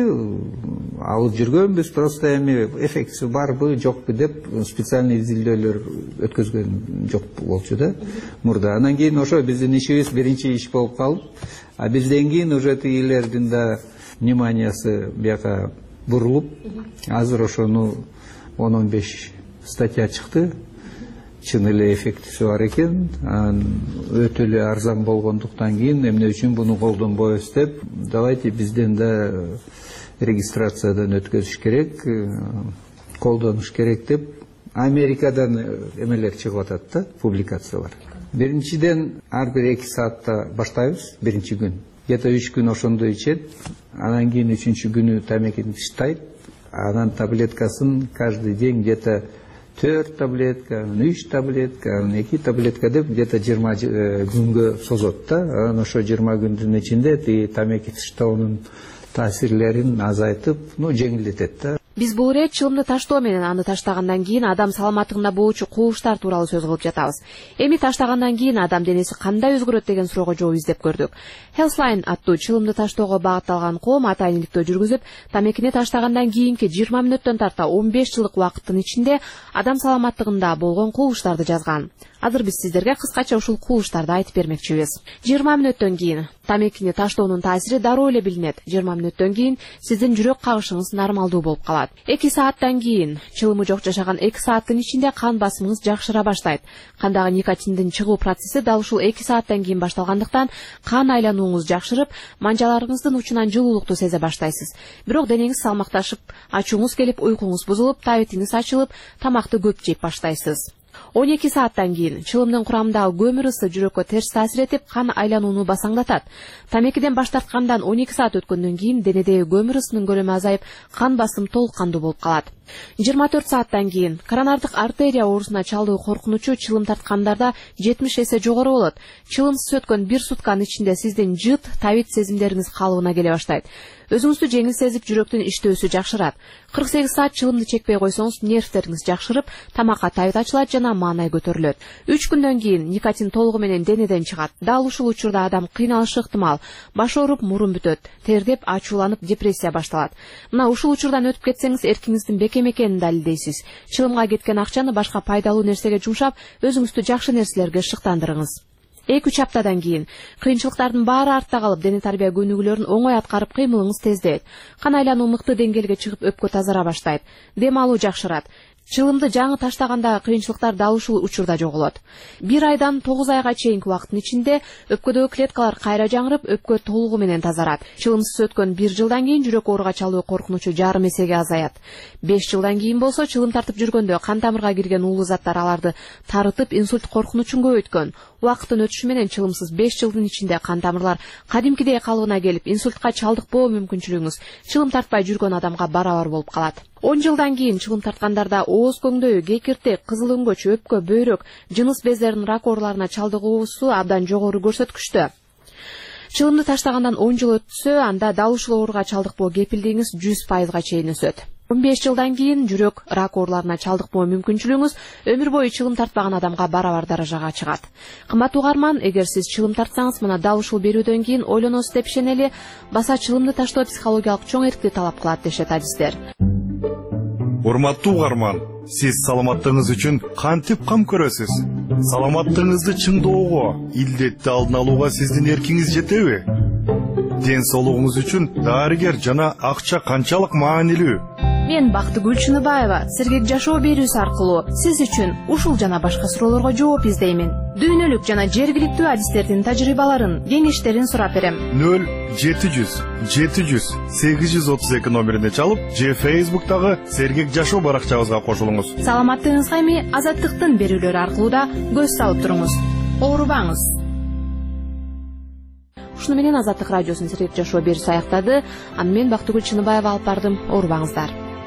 Алып жүргөнбүз, просто эми эффектиси барбы, жокпу деп специальный изилдөөлөр өткөзгөн жок болчу да мурда. Анан кийин ошо биздин ишибиз биринчи иш болуп калып, а бизден кийин уже тигилердин да вниманиясы бияка бурулуп, азыр ошону 10-15 статья чыкты. Чын эле эффектиси бар экен, өтө эле арзан болгондуктан кийин эмне үчүн буну колдонбойбуз деп, давайте бизден да регистрациядан өткөзүш керек, колдонуш керек деп Америкадан эмелер чыгып атат да, публикациялар. Биринчиден ар бир 2 саатта баштайбыз, биринчи күн. Где-то 3 күн ошондой ичет, анан кийин 3-күнү тамекини таштайт, Анан таблеткасын каждый день где-то 4 таблетка, 3 таблетка, 2 таблетка деп где-то 20 күнгө созот да. Анан ошо 20 күндүн ичинде тамеки таштоонун таасирлерин азайтып, жеңилдетет да. Биз бул ирет чылымды таштоо менен аны таштагандан кийин адам саламаттыгында болчу кубулуштар тууралуу сөз кылып жатабыз. Эми таштагандан кийин адам денеси кандай өзгөрөт деген суроого жооп издеп көрдүк. Healthline аттуу чылымды таштоого багытталган коом атайындыктоо жүргүзүп, тамекини таштагандан кийинки 20 мүнөттөн тарта 15 жылдык убакыттын ичинде адам саламаттыгында болгон кубулуштарды жазган. Азыр биз сиздерге кыскача ушул кубулуштарды айтып бермекчибиз. 20 мүнөттөн кийин тамекини таштоонун таасири дароо эле билинет. 20 мүнөттөн кийин сиздин жүрөк кагышыңыз нормалдуу болуп калат. 2 сааттан кийин чылымы жок жашаган 2 сааттын ичинде кан басымыңыз жакшыра баштайт. Кандагы никотиндин чыгуу процесси дал ушул 2 сааттан кийин башталгандыктан кан айланууңуз жакшырып, манжаларыңыздын учунан жылуулукту сезе баштайсыз. Бирок денеңиз салмакташып, ачууңуз келип, уйкуңуз бузулуп, табитиңиз ачылып, тамакты көп жеп баштайсыз. 12 сааттан кийин чылымдын курамындагы көмүр ысы жүрөккө терс таасир этип, кан айланууну басаңдатат. Тамекиден баш тарткандан 12 саат өткөндөн кийин денедеги көмүр ысынын көлөмү азайып, кан басым толук кандуу болуп калат. 24 сааттан кийин коронардык артерия оорусуна чалдыгуу коркунучу чылым тарткандарда 70 эсе жогору болот. Чылымсыз өткөн 1 сутканын ичинде сиздин жыт, табит сезимдериңиз калыбына келе баштайт. Өзүңүздү жеңил сезип, жүрөктүн иштөөсү жакшырат. 48 саат чылымды чекпей койсоңуз, нервтериңиз жакшырып, тамакка табит ачылат жана маанай көтөрүлөт. 3 күндөн кийин никотин толугу менен денеден чыгат. Дал ушул учурда адам кыйналышы ыктымал. Баш ооруп, мурун бүтөт, тердеп, ачууланып, депрессия башталат. Мына ушул учурдан өтүп кетсеңиз, эркиңиздин бекем экенин далилдейсиз. Чылымга кеткен акчаны башка пайдалуу нерсеге жумшап, өзүңүздү жакшы нерселерге шыктандырыңыз. 2-3 аптадан кийин кыйынчылыктардын баары артта калып, дене тарбия көнүгүүлөрүн оңой аткарып, кыймылыңыз тездейт. Кан айлануу мыкты деңгээлге чыгып, өпкө тазара баштайт. Дем алуу жакшырат. Чылымды жаңы таштагандагы кыйынчылыктар дал ушул учурда жоголот. 1 айдан 9 айга чейинки убакыттын ичинде өпкөдөгү клеткалар кайра жаңырып, өпкө толугу менен тазарат. Чылымсыз өткөн 1 жылдан кийин жүрөк ооруга чалдыгуу коркунучу жарым эсеге азаят. 5 жылдан кийин болсо, чылым тартып жүргөндө кан тамырга кирген уулуу заттар аларды тарытып, инсульт коркунучун көбөйткөн. Убакыттын өтүшү менен чылымсыз 5 жылдын ичинде кан тамырлар кадимкидей калыбына келип, инсультка чалдыкпоо мүмкүнчүлүгүңүз чылым тартпай жүргөн адамга барабар болуп калат. 10 жылдан кийин чылым тарткандарда ооз көңдөйү, кекиртек, кызыл өңгөч, өпкө, бөйрөк, жыныс бездеринин рак ооруларына чалдыгуусу абдан жогору көрсөткүчтө. Чылымды таштагандан 10 жыл өтсө, анда дал ушул ооруга чалдыкпоо кепилдигиңиз 100%га чейин өсөт. 15 жылдан кийин жүрөк, рак ооруларына чалдыкпоо мүмкүнчүлүгүңүз өмүр бою чылым тартпаган адамга барабар даражага чыгат. Кымбаттуу угарман, эгер сиз чылым тартсаңыз, мына дал ушул берүүдөн кийин ойлоносуз деп ишенели, баса чылымды таштоо психологиялык чоң эркти талап кылат дешет адистер. Урматтуу угарман, сиз саламаттыгыңыз үчүн кантип кам көрөсүз? Саламаттыгыңызды чыңдоого, илдетти алдын алууга сиздин эркиңиз жетеби? Ден соолугуңуз үчүн дарыгер жана акча канчалык маанилүү? Мен Бактыгүл Чыныбаева сергек жашоо берүүсү аркылуу сиз үчүн ушул жана башка суроолорго жооп издеймин. Дүйнөлүк жана жергиликтүү адистердин тажрыйбаларын, кеңештерин сурап берем. 0-700-832 номерине чалып, же Facebook'тагы сергек жашоо баракчабызга кошулуңуз. Саламаттыгыңызга эми Азаттыктын берүүлөрү аркылуу да көз салып туруңуз. Оорубаңыз. Ушуну менен Азаттык радиосунун сергек жашоо берүүсү аяктады. Мен Бактыгүл Чыныбаева алып бардым. Оорубаңыздар.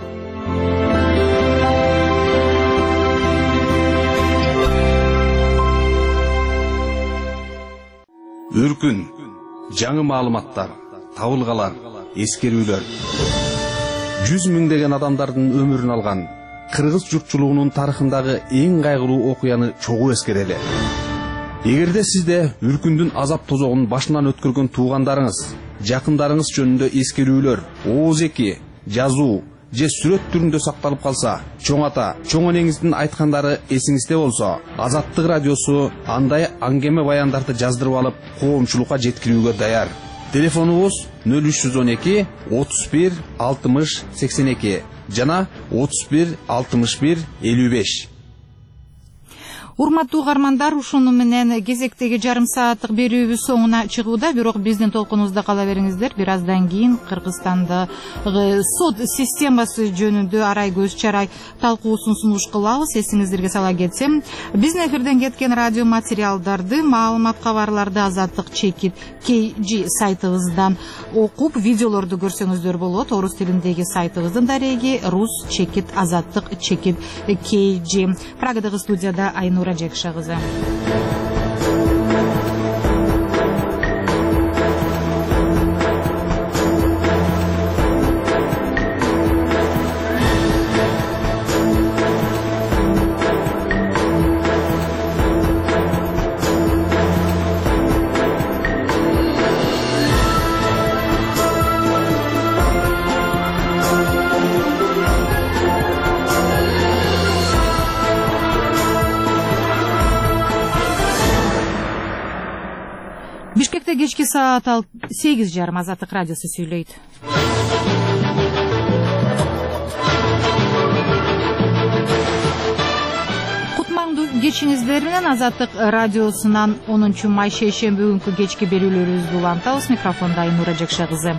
Үркүн, жаңы маалыматтар, табылгалар, эскерүүлөр. 100 миңдеген адамдардын өмүрүн алган кыргыз журтчулугунун тарыхындагы эң кайгылуу окуяны чогуу эскерели. Эгерде сизде үркүндүн азап тозогун башынан өткөргөн туугандарыңыз, жакындарыңыз жөнүндө эскерүүлөр, ооз-эки, жазуу же сүрөт түрүндө сакталып калса, чоң ата, чоң энеңиздин айткандары эсиңизде болсо, Азаттык радиосу андай аңгеме баяндарды жаздырып алып, коомчулукка жеткирүүгө даяр. Телефонубуз 0312 31 60 82 жана 31 61 55. Урматтуу угармандар, ушуну менен кезектеги жарым сааттык берүүбүз соңуна чыгууда, бирок биздин толкунубузда кала бериңиздер. Бир аздан кийин Кыргызстандагы сот системасы жөнүндө арай көз чарай талкуусун сунуш кылабыз. Эсиңиздерге сала кетсем, биздин эфирден кеткен радио материалдарды, маалымат кабарларды Азаттык чекит KG сайтыбыздан окуп, видеолорду көрсөңүздөр болот. Орус тилиндеги сайтыбыздын дареги Рус чекит Азаттык чекит KG. Прагадагы студияда Айнура Жекша кызы. Бишкекте кечки саат 8:30 Азаттык радиосу сүйлөйт. Кутмаңдуу кечиңиздер менен Азаттык радиосунан 10 май шейшемби күнкү кечки берүүлөрүбүздү улантабыз. Микрофонда Айнура Жекша кызы.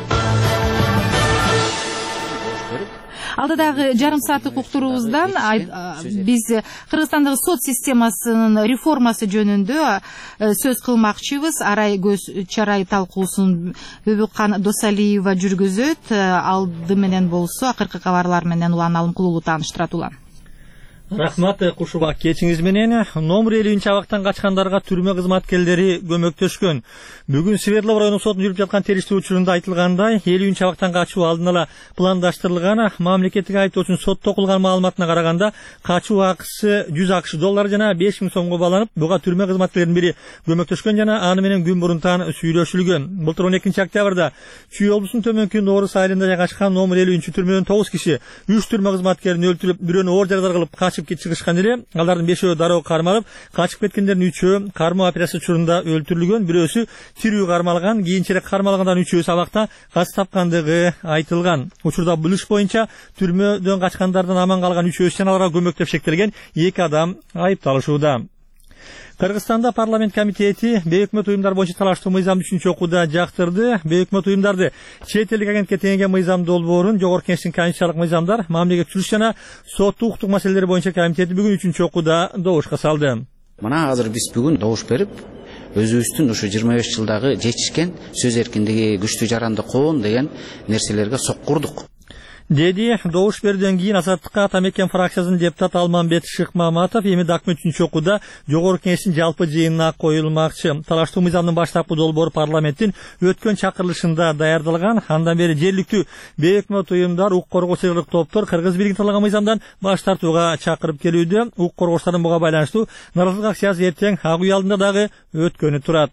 Алдыдагы жарым сааттык уктуруубуздан биз Кыргызстандагы сот системасынын реформасы жөнүндө сөз кылмакчыбыз. Арай көз чарай талкуусун Бөбүккан Досалиева жүргүзөт. Алды менен болсо акыркы кабарлар менен Улан Алымкулуу тааныштырат. Улан. Рахмат, кушуба кечиңиз менен. Номер 50 абактан качкандарга түрмө кызматкерлери көмөктөшкөн. Бүгүн Свердлов районунун сотунда жүрүп жаткан териштүү учурунда айтылгандай, 50 абактан качуу алдын ала пландаштырылган. Мамлекеттик айыптоочунун сотто окулган маалыматына караганда, качуу акысы $100 жана 5000 сомго баланып, буга түрмө кызматкерлеринин бири көмөктөшкөн жана аны менен күн мурунтан сүйлөшүлгөн. Былтыр 12 октябрда Чүй облусунун төмөнкү Норус айылында жайгашкан номер 50 түрмөдөн 9 киши 3 түрмө кызматкерин өлтүрүп, бирөөнү оор жарадар кылып качып чыгышкан эле. Алардын 5өө дароо кармалып, качып кеткендердин 3өө кармоо операциясы учурунда өлтүрүлгөн, бирөөсү тирүү кармалган, кийинчерээк кармалгандан 3өө абакта каз тапкандыгы айтылган. Учурда бул иш боюнча түрмөдөн качкандардан аман калган 3өөсү жана аларга көмөктөп шектелген 2 адам айыпталышууда. Кыргызстанда парламент комитети бейөкмөт уюмдар боюнча талаштуу мыйзамды 3-окууда жактырды. Бейөкмөт уюмдарды чет элдик агентке теңеген мыйзам долбоорун Жогорку Кеңештин конституциялык мыйзамдар, мамлекеттик түзүлүш жана соттук укуктук маселелери боюнча комитети бүгүн 3-окууда добушка салды. Мына азыр биз бүгүн добуш берип, өзүбүздүн ушу 25 жылдагы жетишкен сөз эркиндиги, күчтүү жаранды коон деген нерселерге соккурдук. Деди добуш берүүдөн кийин Азаттыкка Атамекен фракциясынын депутаты Алмамбет Шыкмаматов эми документ 3-окууда Жогорку Кеңештин жалпы жыйынына коюлмакчы. Талаштуу мыйзамдын баштапкы долбоору парламенттин өткөн чакырылышында даярдалган. Андан бери жергиликтүү бейөкмөт уюмдар, укук коргоочулук топтор Кыргыз бийлигин талкуулаган мыйзамдан баш тартууга чакырып келүүдө. Укук коргоочулардын буга байланыштуу нааразылык акциясы эртең Ак үй алдында дагы өткөнү турат.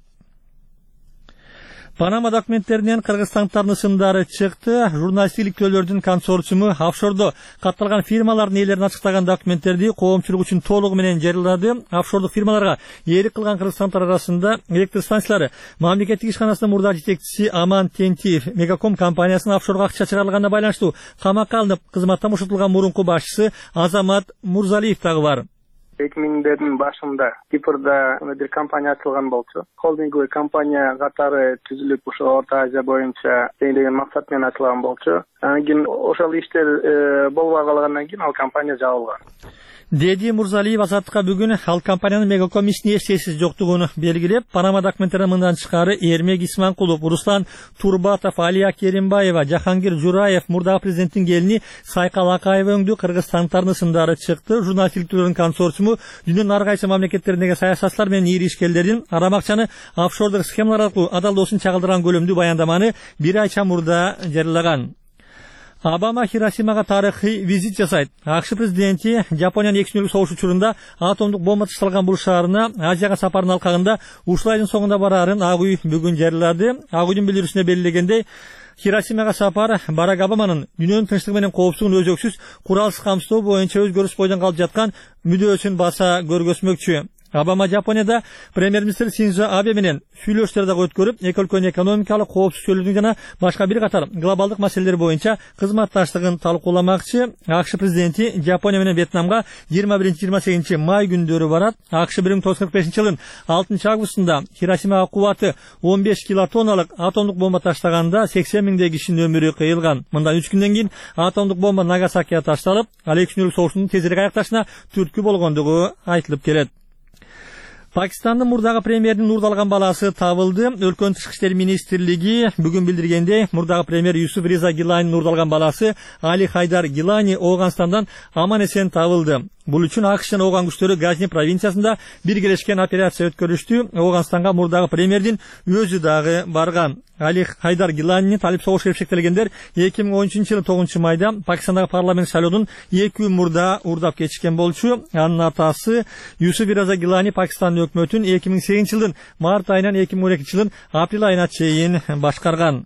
Панама документтеринен кыргызстандыктардын ысымдары чыкты. Журналисттик иликтөөлөрдүн консорциуму офшордо катталган фирмалардын ээлерин ачыктаган документтерди коомчулук үчүн толугу менен жарыялады. Офшордук фирмаларга ээлик кылган кыргызстандыктар арасында электр станциялары мамлекеттик ишканасынын мурдагы жетекчиси Аман Тентиев Мегаком компаниясынын офшорго акча чыгарылганына байланыштуу камакка алынып, кызматтан бошотулган мурунку башчысы Азамат Мурзалиев дагы бар. 2000'lerin başında Kipur'da bir kampanya açılgan bolçu. Holdingowy kompanya katары tüzülüp uşu Orta Aziya boyunca değindiğin maksatmen açılgan bolçu. Gin oşal işler bolba kalgandan keyin al kampanya jabılgan. Деди Мурзалиев Азаттыкка бүгүн ал компаниянын Мегаком ишине эчтешсиз жоктугун белгилеп, Панама документтеринин мындан тышкары Эрмек Исманкулов, Руслан Турбатов, Алия Керимбаева, Жахангир Жураев, мурдагы президенттин келини Сайкал Акаева өңдүү кыргызстандыктардын ысымдары чыкты. Журналисттик консорциуму дүйнөнүн ар кайсы мамлекеттериндеги саясатчылар менен ири ишкерлердин арамакчаны офшордук схемалар аркылуу адалдоосун чагылдырган көлөмдүү баяндаманы бир айча мурда жарыялаган. Обама Хиросимага тарыхый визит жасайт. АКШ президенти Жапониянын 2 күнлүк согуш учурунда атомдук бомба ташталган бул шаарына Азияга сапарынын алкагында ушул айдын соңунда бараарын Ак үй бүгүн жарыялады. Ак үйдүн билдирүүсүнө белгилегендей, Хиросимага сапар Барак Обаманын дүйнөнүн тынчтыгы менен коопсуздугун өзөксүз куралсыз камсыздоо боюнча өзгөрүс бойдон калып жаткан мүдөөсүн баса көргөзмөкчү. Обама Жапонияда премьер-министр Синдзо Абе менен сүйлөшүүлөр дагы өткөрүп, эки өлкөнүн экономикалык коопсуздуктун жана башка бир катар глобалдык маселелер боюнча кызматташтыгын талкууламакчы. АКШ президенти Жапония менен Вьетнамга 21-28 май күндөрү барат. АКШ 1945-жылдын 6-августунда Хиросимага кубаты 15 килотонналык атомдук бомба таштаганда 80 миңдей кишинин өмүрү кыйылган. Мындан 3 күндөн кийин атомдук бомба Нагасакиге ташталып, ал 2 күндүк согуштун тезирээк аякташына түрткү болгондугу айтылып келет. Пакистандын мурдагы премьердин нурдалган баласы табылды. Өлкөнүн тышкы иштер министрлиги бүгүн билдиргендей, мурдагы премьер Юсуф Реза Гиланин нурдалган баласы Али Хайдар Гилани Ооганстандан аман эсен табылды. Бул үчүн АКШнын Ооган күчтөрү Газни провинциясында биргелешкен операция өткөрүштү. Ооганстанга мурдагы премьердин өзү дагы барган. Али Хайдар Гилани талип согуш эпшектелгендер 2013-жылы 9 майда Пакистандагы парламент шайлоодун 2 күн мурда урдап кетишкен болчу. Анын атасы Юсуф Реза Гилани Пакистандын өкмөтүн 2008-жылдын март айынан 2012-жылдын апрель айына чейин башкарган.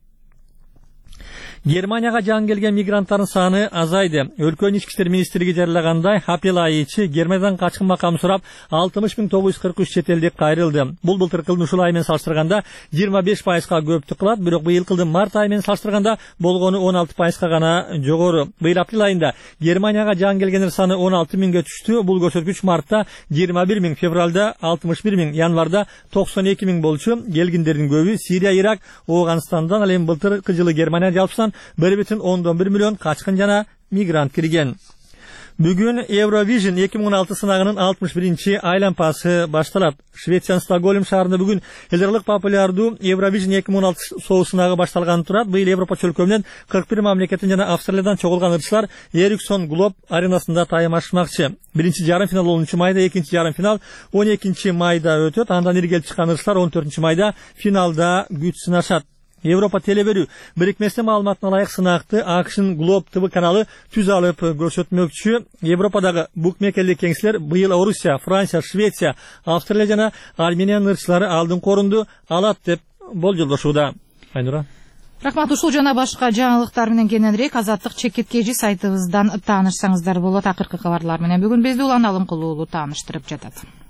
Германияга жаңы келген мигранттардын саны азайды. Өлкөнүн ички иштер министрлиги жарыялагандай, апрель айы ичи Германиядан качкын макам сурап 60.943 чет элдик кайрылды. Бул былтыркы жылдын ушул айы менен салыштырганда 25%га көптүк кылат, бирок быйыл жылдын март айы менен салыштырганда болгону 16%га гана жогору. Быйыл апрель айында Германияга жаңы келгендер саны 16 миңге түштү. Бул көрсөткүч мартта 21 миң, февралда 61 миң, январда 92 миң болчу. Келгендердин көбү Сирия, Ирак, Ооганстандан, ал эми былтыркы жылы Германия жалпысынан 1,1 миллион качкын жана мигрант кирген. Бүгүн Eurovision 2016 сынагынын 61-чи айлампасы башталат. Швециянын Стокгольм шаарында бүгүн эл аралык популярдуу Eurovision 2016 шоу сынагы башталган турат. Быйыл Европа чөлкөмүнөн 41 мамлекеттен жана Австралиядан чогулган ырчылар Ericsson Globe аренасында таймашмакчы. Биринчи жарым финал 10 майда, экинчи жарым финал 12 майда өтөт. Андан iri келип чыккан ырчылар 14 майда финалда күч сынашат. Европа телеберүү бирикмесинин маалыматына ылайык сынакты АКШнын Globe TV каналы түз алып көрсөтмөкчү. Европадагы букмекерлик кеңселер быйыл Орусия, Франция, Швеция, Австралия жана Армениянын ырчылары алдыңкы орунду алат деп болжолдошууда. Айнура. Рахмат, ушул жана башка жаңылыктар менен кененирээк Азаттык чекиткежи сайтыбыздан таанышсаңыздар болот. Акыркы кабарлар менен бүгүн бизди Улан Алымкулуу тааныштырып жатат.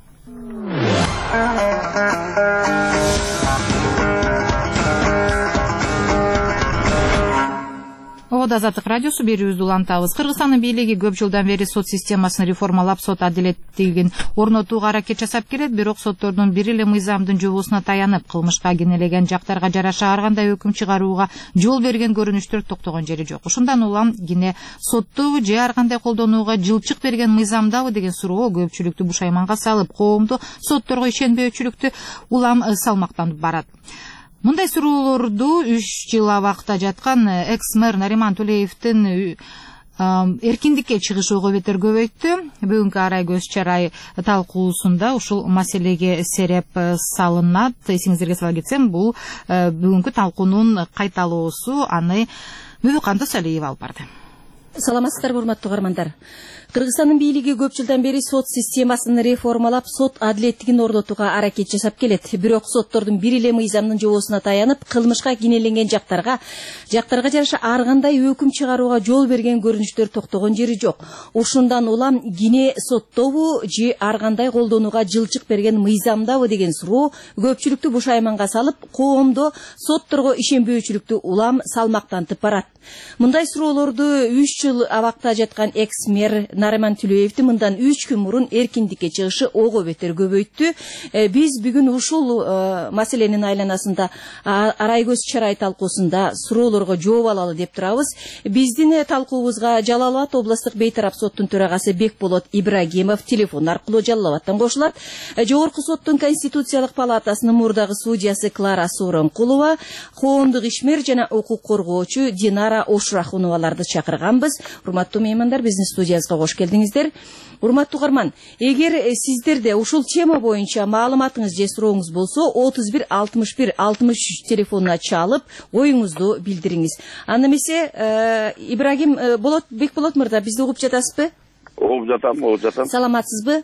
Ода Азаттык радиосу берүүбүздү улантабыз. Кыргызстандын бийлиги көп жылдан бери сот системасын реформалап, сот адилеттүүлүгүн орнотууга аракет жасап келет, бирок соттордун бири эле мыйзамдын жобосуна таянып, кылмышка кенелеген жактарга жараша ар кандай өкүм чыгарууга жол берген көрүнүштөр токтогон жери жок. Ушундан улам кене соттобу же ар кандай колдонууга жылчык берген мыйзамдабы деген суроо көпчүлүктү бушайманга салып, коомду сотторго ишенбөөчүлүктү улам салмактанып барат. Мындай суроолорду 3 жыл абакта жаткан экс-мэр Нариман Тулеевдин эркиндикке чыгышы ого бетер көбөйттү. Бүгүнкү арай көз чарай талкуусунда ушул маселеге сереп салынат. Эсиңиздерге сала кетсем, бул бүгүнкү талкуунун кайталоосу, аны Мөбөкандос Алиев алып барды. Саламатсыздарбы, урматтуу угармандар. Кыргызстандын бийлиги көп жылдан бери сот системасын реформалап, сот адилеттигин орнотууга аракет жасап келет. Бирок соттордун бир эле мыйзамдын жобосуна таянып, кылмышка кенеленген жактарга жараша ар кандай өкүм чыгарууга жол берген көрүнүштөр токтогон жери жок. Ушундан улам кене соттобу же ар кандай колдонууга жылчык берген мыйзамдабы деген суроо көпчүлүктү бушайманга салып, коомдо сотторго ишенбөөчүлүктү улам салмактантып барат. Мындай суроолорду 3 жыл абакта жаткан экс-мэр Нариман Тулеевдин мындан 3 күн мурун эркиндикке чыгышы ого бетер көбөйттү. Биз бүгүн ушул маселенин айланасында арай көз чарай талкуусунда суроолорго жооп алалы деп турабыз. Биздин талкуубузга Жалал Абад областык бейтарап соттун төрагасы Бекболот Ибрагимов телефон аркылуу Жалал Абадтан кошулат. Жогорку соттун Конституциялык палатасынын мурдагы судьясы Клара Сооронкулова, коомдук ишмер жана укук коргоочу Динара Ошурахуноваларды чакырганбыз. Урматтуу меймандар, биздин студиябызга кош келдиңиздер. Урматтуу угарман, эгер сиздерде ушул тема боюнча маалыматыңыз же сурооңуз болсо, 31 61 63 телефонуна чалып, оюңузду билдириңиз. Анда эмесе Ибрагим Бекболот мырза, бизди угуп жатасызбы? Угуп жатам. Саламатсызбы?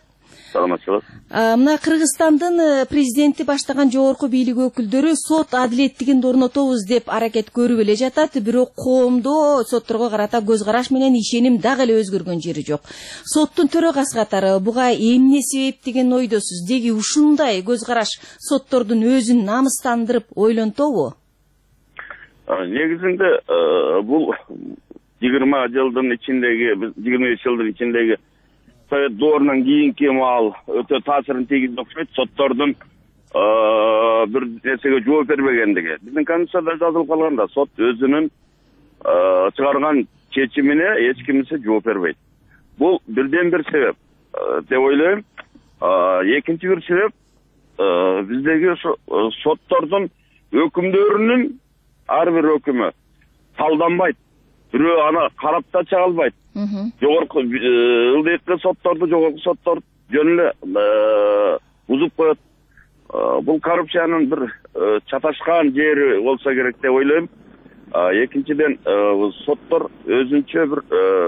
саламатчылык. Мына Кыргызстандын президенти баштаган жогорку бийлик өкүлдөрү сот адилеттигин орнотобуз деп аракет көрүп эле жатат, бирок коомдо сотторго карата көз караш менен ишеним дагы эле өзгөргөн жери жок. Соттун төрагасы катары буга эмне себеп деген ойдосуз? Деги ушундай көз караш соттордун өзүн намыстандырып ойлонтобу? Негизинде бул 20 жылдын ичиндеги, 23 жылдын ичиндеги Совет доорунан кийинки маал өтө таасирин тийгизип окшойт. Соттордун бир нерсеге жооп бербегендиги. Биздин конституцияда жазылып калганда сот өзүнүн чыгарган чечимине эч кимсе жооп бербейт. Бул бирден бир себеп деп ойлойм. Экинчи бир себеп биздеги соттордун өкүмдөрүнүн ар бир өкүмү талданбайт. Бирөө аны карап да чыга албайт. Жогорку ылдыйкы сотторду, жогорку соттор жөн эле бузуп коет. Бул коррупциянын бир чаташкан жери болсо керек деп ойлойм. Экинчиден соттор өзүнчө бир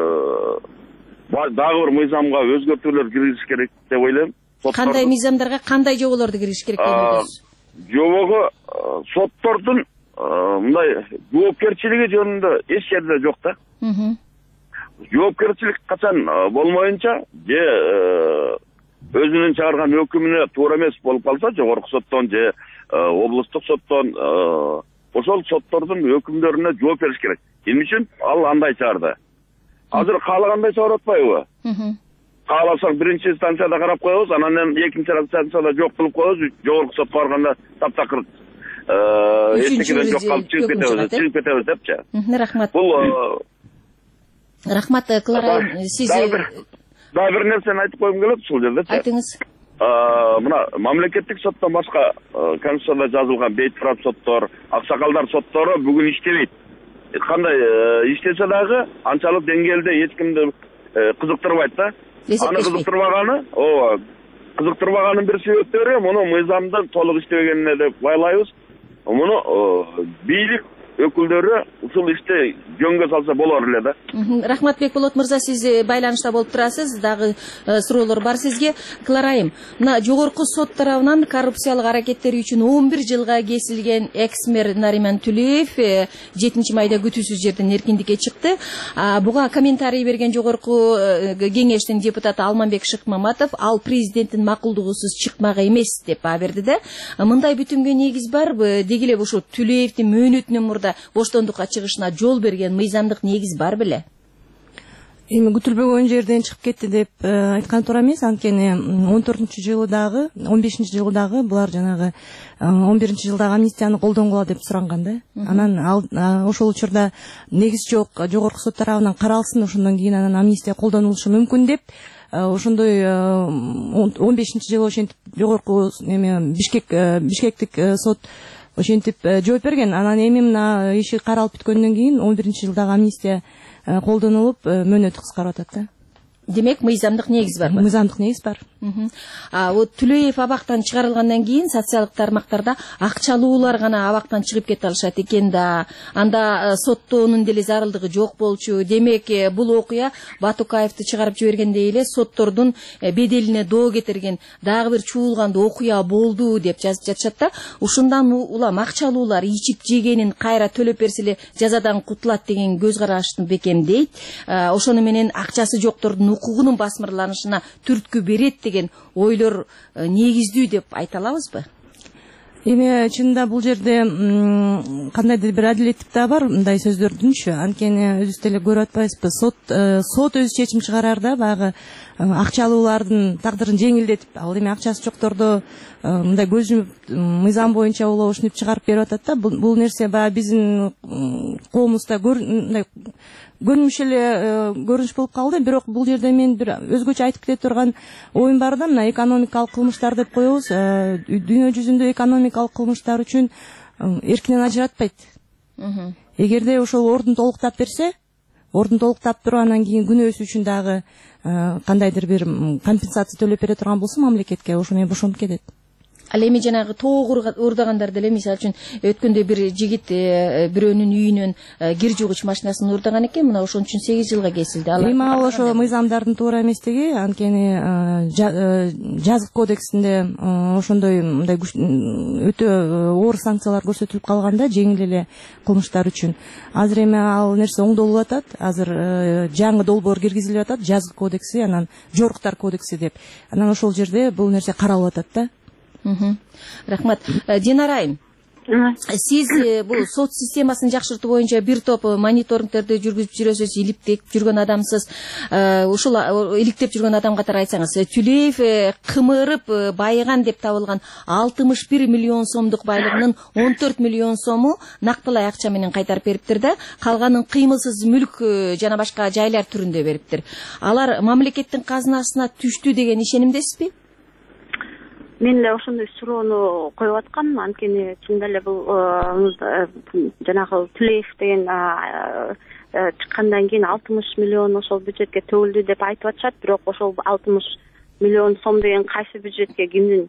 дагы бир мыйзамга өзгөртүүлөр киргизиш керек деп ойлойм. Кандай мыйзамдарга, кандай жоболорду киргизиш керек деп ойлойсуз? Жобого соттордун мындай жоопкерчилиги жөнүндө эч жерде жок да. Жоопкерчилик качан болмоюнча же өзүнүн чыгарган өкүмүнө туура эмес болуп калса, жогорку соттон же облустук соттон ошол соттордун өкүмдөрүнө жооп бериш керек. Эмне үчүн ал андай чыгарды? Азыр каалагандай чыгарып атпайбы? Кааласаң биринчи станцияда карап коебуз, анан экинчи станцияда жок кылып коебуз, жогорку сотко барганда таптакыр эчтекеден жок калып чыгып кетебиз депчи. Рахмат. Бул рахмат, Клара, сиз дагы бир нерсени айтып койгум келет ушул жерде. Айтыңыз. Мына мамлекеттик соттон башка конституцияда жазылган бейт-тарап соттор, аксакалдар соттору бүгүн иштебейт. Кандай иштесе дагы анчалык деңгээлде эч кимди кызыктырбайт да. Аны кызыктырбаганын бир себептери муну мыйзамдын толук иштебегенине деп байлайбыз. Муну бийлик өкүлдөрү ушул ишти жөнгө салса болор эле да. Рахмат Бекболот мырза, сиз байланышта болуп турасыз. Дагы суроолор бар сизге. Кларайым, мына жогорку сот тарабынан коррупциялык аракеттери үчүн 11 жылга кесилген экс-мэр Нариман Түлеев 7 майда күтүүсүз жерден эркиндикке чыкты. Буга комментарий берген жогорку кеңештин депутаты Алманбек Шыкмаматов ал президенттин макулдугусуз чыкмак эмес деп берди да. Мындай бүтүмгө негиз барбы? Деги эле ушул Түлеевдин мөөнөтүнөн мурда боштондукка чыгышына жол берген мыйзамдык негиз бар беле? Эми күтүлбөгөн жерден чыгып кетти деп айткан туура эмес. Анткени 14-жылдагы, 15-жылдагы булар жанагы 11-жылдагы амнистияны колдонгула деп суранган да. Анан ошол учурда негиз жок, жогорку сот тарабынан каралсын, ошондон кийин анан амнистия колдонулушу мүмкүн деп ошондой 15-жылы ошентип жогорку Бишкектик сот ошентип жооп берген. Анан эми мына иши каралып бүткөндөн кийин 11-жылдагы амнистия колдонулуп мөөнөтү кыскарып атат да. Демек мыйзамдык негиз бар. Мыйзамдык негиз бар. Түлеев абактан чыгарылгандан кийин социалдык тармактарда акчалуулар гана абактан чыгып кете алышат экен да. Анда соттоонун деле зарылдыгы жок болчу. Демек бул окуя Батукаевди чыгарып жибергендей эле соттордун беделине доо кетирген дагы бир чуулгандуу окуя болду деп жазып жатышат да. Ушундан улам акчалуулар ичип жегенин кайра төлөп берсе эле жазадан кутулат деген көз карашты бекемдейт. Ошону менен акчасы жоктордун укугунун басмырланышына түрткү берет деген ойлор негиздүү деп айта алабызбы? Эми чынында бул жерде кандайдыр бир адилеттик да бар мындай сөздөрдүнчү. Анткени өзүбүз деле көрүп атпайбызбы, сот өзү чечим чыгарар да, баягы акчалуулардын тагдырын жеңилдетип, ал эми акчасы жокторду мындай көз жумуп мыйзам боюнча улоо ушинтип чыгарып берип атат да. Бул нерсе баягы биздин коомубузда мындай көрүнүш эле көрүнүш болуп калды. Бирок бул жерде мен бир өзгөчө айтып кете турган оюм бар да, мына экономикалык кылмыштар деп коебуз. Дүйнө жүзүндө экономикалык кылмыштар үчүн эркинен ажыратпайт. Эгерде ошол ордун толуктап берсе, ордун толуктап туруп анан кийин күнөөсү үчүн дагы кандайдыр бир компенсация төлөп бере турган болсо мамлекетке, ошо менен бошонуп кетет. Ал эми жанагы тоог уурдагандар деле мисалы үчүн өткөндө бир жигит бирөөнүн үйүнөн кир жуугуч машинасын уурдаган экен, мына ошон үчүн 8 жылга кесилди. Эми ал ошо мыйзамдардын туура эместиги, анткени жазык кодексинде ошондой мындай өтө оор санкциялар көрсөтүлүп калганда жеңил эле кылмыштар үчүн. Азыр эми ал нерсе оңдолуп атат. Азыр жаңы долбоор киргизилип атат, жазык кодекси, анан жоруктар кодекси деп. Анан ошол жерде бул нерсе каралып атат да. Рахмат. Динара айым, сиз бул сот системасын жакшыртуу боюнча бир топ мониторингтерди жүргүзүп жүрөсүз, иликтеп жүргөн адамсыз. Ушул иликтеп жүргөн адам катары айтсаңыз, Түлеев кымырып байыган деп табылган 61 миллион сомдук байлыгынын 14 миллион сому нактылай акча менен кайтарып бериптир да, калганын кыймылсыз мүлк жана башка жайлар түрүндө бериптир. Алар мамлекеттин казынасына түштү деген ишенимдесизби? Мен эле ошондой суроону коюп аткам, анткени чынында эле бул жанагы Түлеев деген чыккандан кийин 60 миллион ошол бюджетке төгүлдү деп айтып атышат, бирок ошол 60 миллион сом деген кайсы бюджетке, кимдин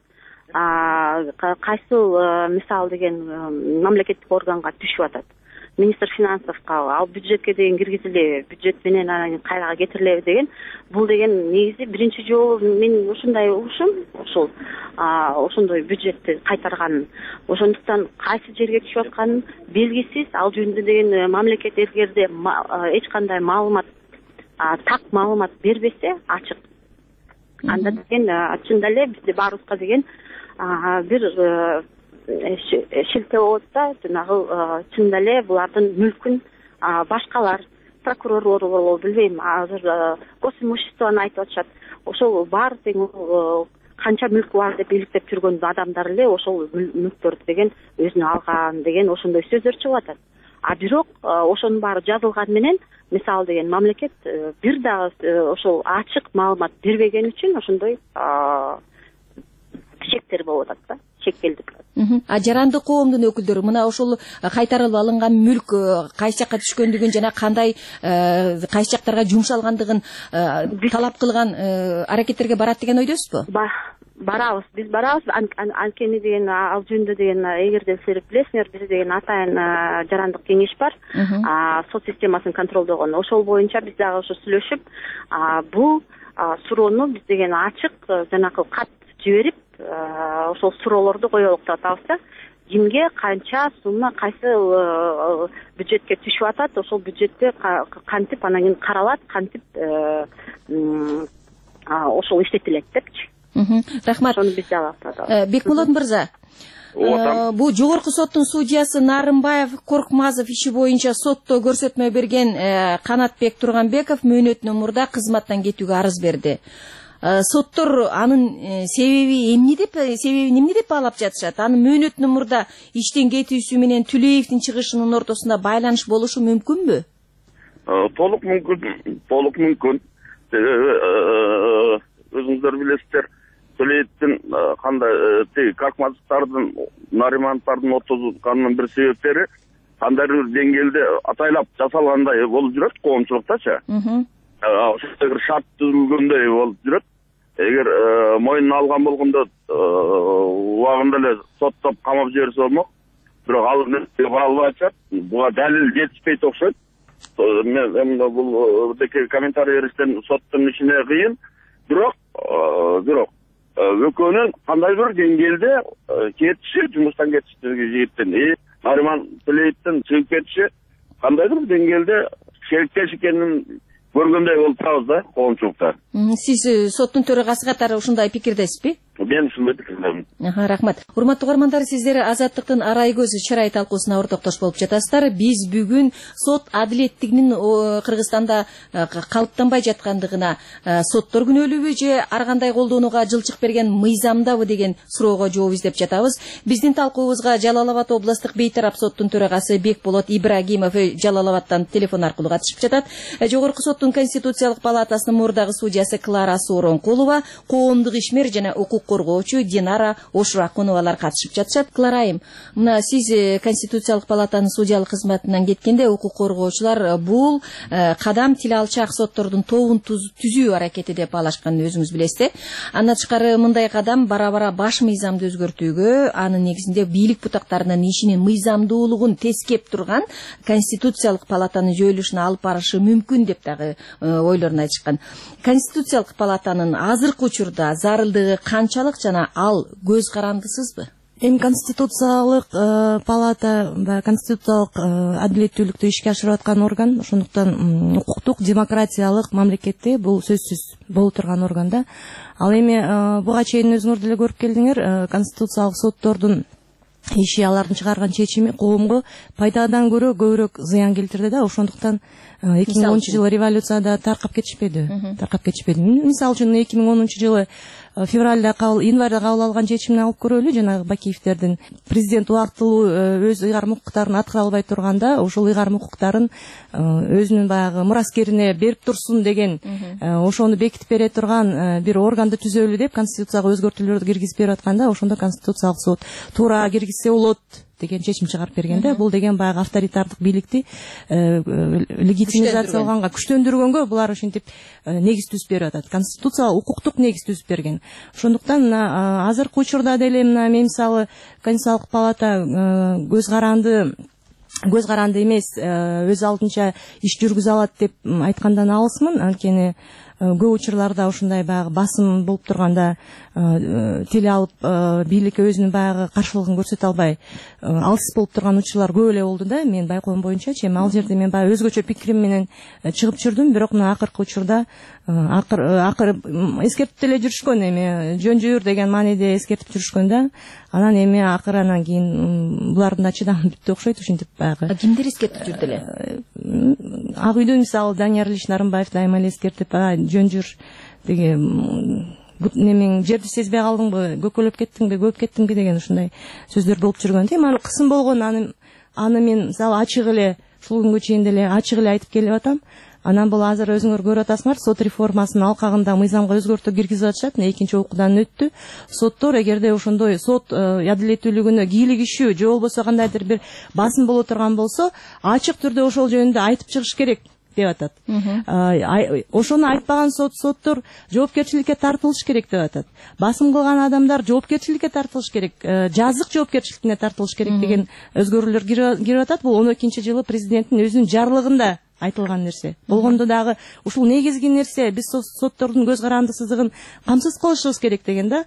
кайсыл мисалы деген мамлекеттик органга түшүп атат? Министр финансовго ал бюджетке деген киргизилеби, бюджет менен анан кайрага кетирилеби деген, бул деген негизи биринчи жолу мен ушундай угушум, ошол ошондой бюджетти кайтарганын. Ошондуктан кайсы жерге түшүп атканын белгисиз, ал жөнүндө деген мамлекет эгерде эч кандай маалымат, так маалымат бербесе, ачык. Анда деген чында эле бизде баарыбызга деген бир шилте болот да, жанагы чында эле булардын мүлкүн башкалар, прокурорлор болобу билбейм, азыр госимуществону айтып атышат. Ошол бар тең канча мүлкү бар деп иликтеп жүргөн адамдар эле ошол мүлктөрдү деген өзүнө алган деген ошондой сөздөр чыгып атат. Бирок ошонун баары жазылган менен мисалы деген мамлекет бир дагы ошол ачык маалымат бербеген үчүн ошондой шектер болуп атат да, шекелдик. Жарандык коомдун өкүлдөрү мына ошол кайтарылып алынган мүлк кайсы жакка түшкөндүгүн жана кандай кайсы жактарга жумшалгандыгын талап кылган аракеттерге барат деген ойдосузбу? Барабыз, биз барабыз. Анткени деген ал жөнүндө деген эгерде силер билесиңер, бизде деген атайын жарандык кеңеш бар, сот системасын контролдогон. Ошол боюнча биз дагы ошо сүйлөшүп, бул суроону биз деген ачык жанакы кат жиберип, ошол суроолорду коелук деп атабыз да. Кимге канча сумма кайсы бюджетке түшүп атат, ошол бюджетте кантип анан кийин каралат, кантип ошол иштетилет депчи. Рахмат. Ошону биз да. Бекмулат мырза, бул жогорку соттун судьясы Нарымбаев Коркмазов иши боюнча сотто көрсөтмө берген Канатбек Турганбеков мөөнөтүнөн мурда кызматтан кетүүгө арыз берди. Соттор анын себебин эмне деп баалап жатышат? Анын мөөнөтүнөн мурда иштен кетүүсү менен Түлеевдин чыгышынын ортосунда байланыш болушу мүмкүнбү? Толук мүмкүн. Өзүңүздөр билесиздер, Түлеевдин кандай Коркмазовдордун, Наримановдордун отузганынын бир себептери кандайдыр бир деңгээлде атайлап жасалгандай болуп жүрөт коомчулуктачы. Ошол шарт түзүлгөндөй болуп жүрөт. Эгер моюнуна алган болгондо убагында эле соттоп камап жиберсе болмок. Бирок ал баалабай атышат. Буга далил жетишпейт окшойт. Мен бул комментарий бериштен соттун ишине кыйын. Бирок экөөнүн кандайдыр деңгээлде кетиши, жумуштан кетиши жигиттин, Нариман Түлеевдин чыгып кетиши кандайдыр деңгээлде шерктеш экенин көргөндөй болуп турабыз да, коомчулукта. Сиз соттун төрагасы катары ушундай пикирдесизби? Мен ушундай пикирдемин. Рахмат. Урматтуу угармандар, сиздер Азаттыктын арай көзү чырай талкуусуна ортоктош болуп жатасыздар. Биз бүгүн сот адилеттигинин Кыргызстанда калыптанбай жаткандыгына, соттор күнөөлүүбү же ар кандай колдонууга жылчык берген мыйзамдабы деген суроого жооп издеп жатабыз. Биздин талкуубузга Жалал Абад областык бейтарап соттун төрагасы Бекболот Ибрагимов Жалал Абадтан телефон аркылуу катышып жатат. Жогорку соттун Конституциялык палатасынын мурдагы судьясы Клара Сооронкулова, коомдук ишмер жана укук укук коргоочу Динара Ошуракуновалар катышып жатышат. Кларайым, мына сиз Конституциялык палатанын судьялык кызматынан кеткенде укук коргоочулар бул кадам тил алчак соттордун тобун түзүү аракети деп баалашканын өзүңүз билесиз. Андан тышкары мындай кадам бара-бара баш мыйзамды өзгөртүүгө, анын негизинде бийлик бутактарынын ишинин мыйзамдуулугун тескеп турган Конституциялык палатанын жоюлушуна алып барышы мүмкүн деп дагы ойлорун айтышкан. Конституциялык палатанын азыркы учурда зарылдыгы канчалык жана ал көз карандысызбы? Эми Конституциялык палата конституциялык адилеттүүлүктү ишке ашырып аткан орган, ошондуктан укуктук демократиялык мамлекетте бул сөзсүз боло турган орган да. Ал эми буга чейин өзүңөр деле көрүп келдиңер, конституциялык соттордун иши, алардын чыгарган чечими коомго пайдадан көрө көбүрөөк зыян келтирди да. Ошондуктан 2010-жылы революцияда таркап кетишпеди. Мисалы үчүн 2010-жылы февралда январда кабыл алган чечимин алып көрөлү. Жанагы Бакиевдердин президент убактылуу өз ыйгарым укуктарын аткара албай турганда, ошол ыйгарым укуктарын өзүнүн баягы мураскерине берип турсун деген, ошону бекитип бере турган бир органды түзөлү деп конституцияга өзгөртүүлөрдү киргизип берип атканда, ошондо конституциялык сот туура киргизсе болот деген чечим чыгарып бергенде, бул деген баягы авторитардык бийликти легитимизациялаганга, күчтөндүргөнгө булар ушинтип негиз түзүп берип атат. Конституция укуктук негиз түзүп берген. Ошондуктан азыркы учурда деле мен мисалы Конституциялык палата көз каранды эмес, өз алдынча иш жүргүзө алат деп айткандан алысмын. Анткени көп учурларда ушундай баягы басым болуп турганда тил алып бийликке өзүнүн баягы каршылыгын көрсөтө албай алсыз болуп турган учурлар көп эле болду да. Мен байкоом боюнчачы, ал жерде мен баягы өзгөчө пикирим менен чыгып жүрдүм, бирок мына акыркы учурда акыры эскертип деле жүрүшкөн, эми жөн жүр деген мааниде эскертип жүрүшкөн да. Анан эми акыры анан кийин булардын да чыдамы бүттү окшойт, ушинтип баягы. Кимдер эскертип жүрдү эле? Ак үйдөн мисалы Данияр Ильич Нарымбаев дайыма эле эскертип, жөн жүр деген, немең жерди сезбей калдыңбы, көкөлөп кеттиңби, көп кеттиңби деген ушундай сөздөр болуп жүргөн. Эми кысым болгон, аны мен мисалы ачык эле ушул күнгө чейин деле ачык эле айтып келип атам. Анан бул азыр өзүңөр көрүп атасыңар, сот реформасынын алкагында мыйзамга өзгөртүү киргизип атышат. Экинчи окуудан өттү. Соттор эгерде ошондой сот адилеттүүлүгүнө кийлигишүү же болбосо кандайдыр бир басым боло турган болсо, ачык түрдө ошол жөнүндө айтып чыгыш керек деп атат. Ошону айтпаган соттор жоопкерчиликке тартылыш керек деп атат. Басым кылган адамдар жоопкерчиликке тартылыш керек, жазык жоопкерчиликке тартылыш керек деген өзгөрүүлөр кирип атат. Бул 12-жылы президенттин өзүнүн жарлыгында айтылган нерсе. Болгондо дагы ушул негизги нерсе, биз соттордун көз карандысыздыгын камсыз кылышыбыз керек деген да.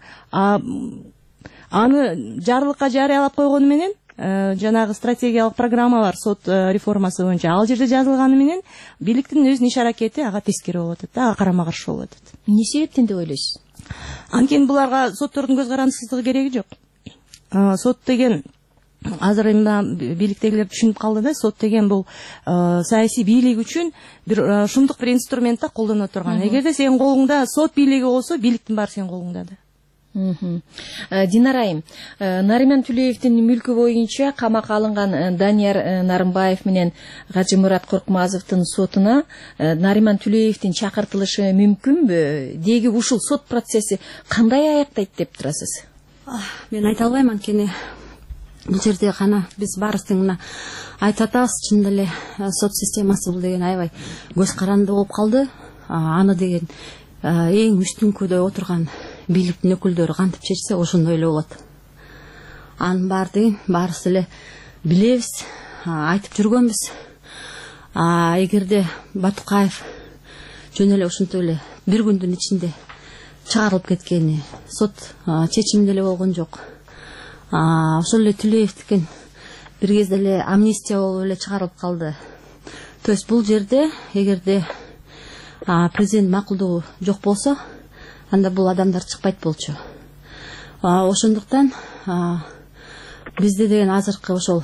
Аны жарлыкка жарыялап койгону менен, жанагы стратегиялык программалар сот реформасы боюнча ал жерде жазылганы менен бийликтин өзүнүн иш аракети ага тескери болуп атат да, ага карама каршы болуп атат. Эмне себептен деп ойлойсуз? Анткени буларга соттордун көз карандысыздыгы кереги жок. Сот деген азыр эми бийликтегилер түшүнүп калды да, сот деген бул саясий бийлик үчүн бир шумдук бир инструмент да, колдоно турган. Эгерде сенин колуңда сот бийлиги болсо, бийликтин баары сенин колуңда да. Динарайым, Нариман Түлеевдин мүлкү боюнча камакка алынган Данияр Нарымбаев менен Гажымурат Коркмазовдун сотуна Нариман Түлеевдин чакыртылышы мүмкүнбү? Деги ушул сот процесси кандай аяктайт деп турасыз? Мен айта албайм, анткени бул жерде гана биз баарыбыздын мына айтып атабыз, чын эле сот системасы бул деген аябай көз каранды болуп калды. Аны деген эң үстүңкүдө отурган бийликтин өкүлдөрү кантип чечсе ошондой эле болот. Анын баарыбыз эле билебиз, айтып жүргөнбүз. Эгерде Батукаев жөн эле ушинтип эле бир күндүн ичинде чыгарылып кеткени, сот чечими деле болгон жок. Ошол эле Түлеевдикин бир кезде эле амнистия болуп эле чыгарылып калды. То есть бул жерде эгерде президент макулдугу жок болсо, анда бул адамдар чыкпайт болчу. Ошондуктан бизде деген азыркы ошол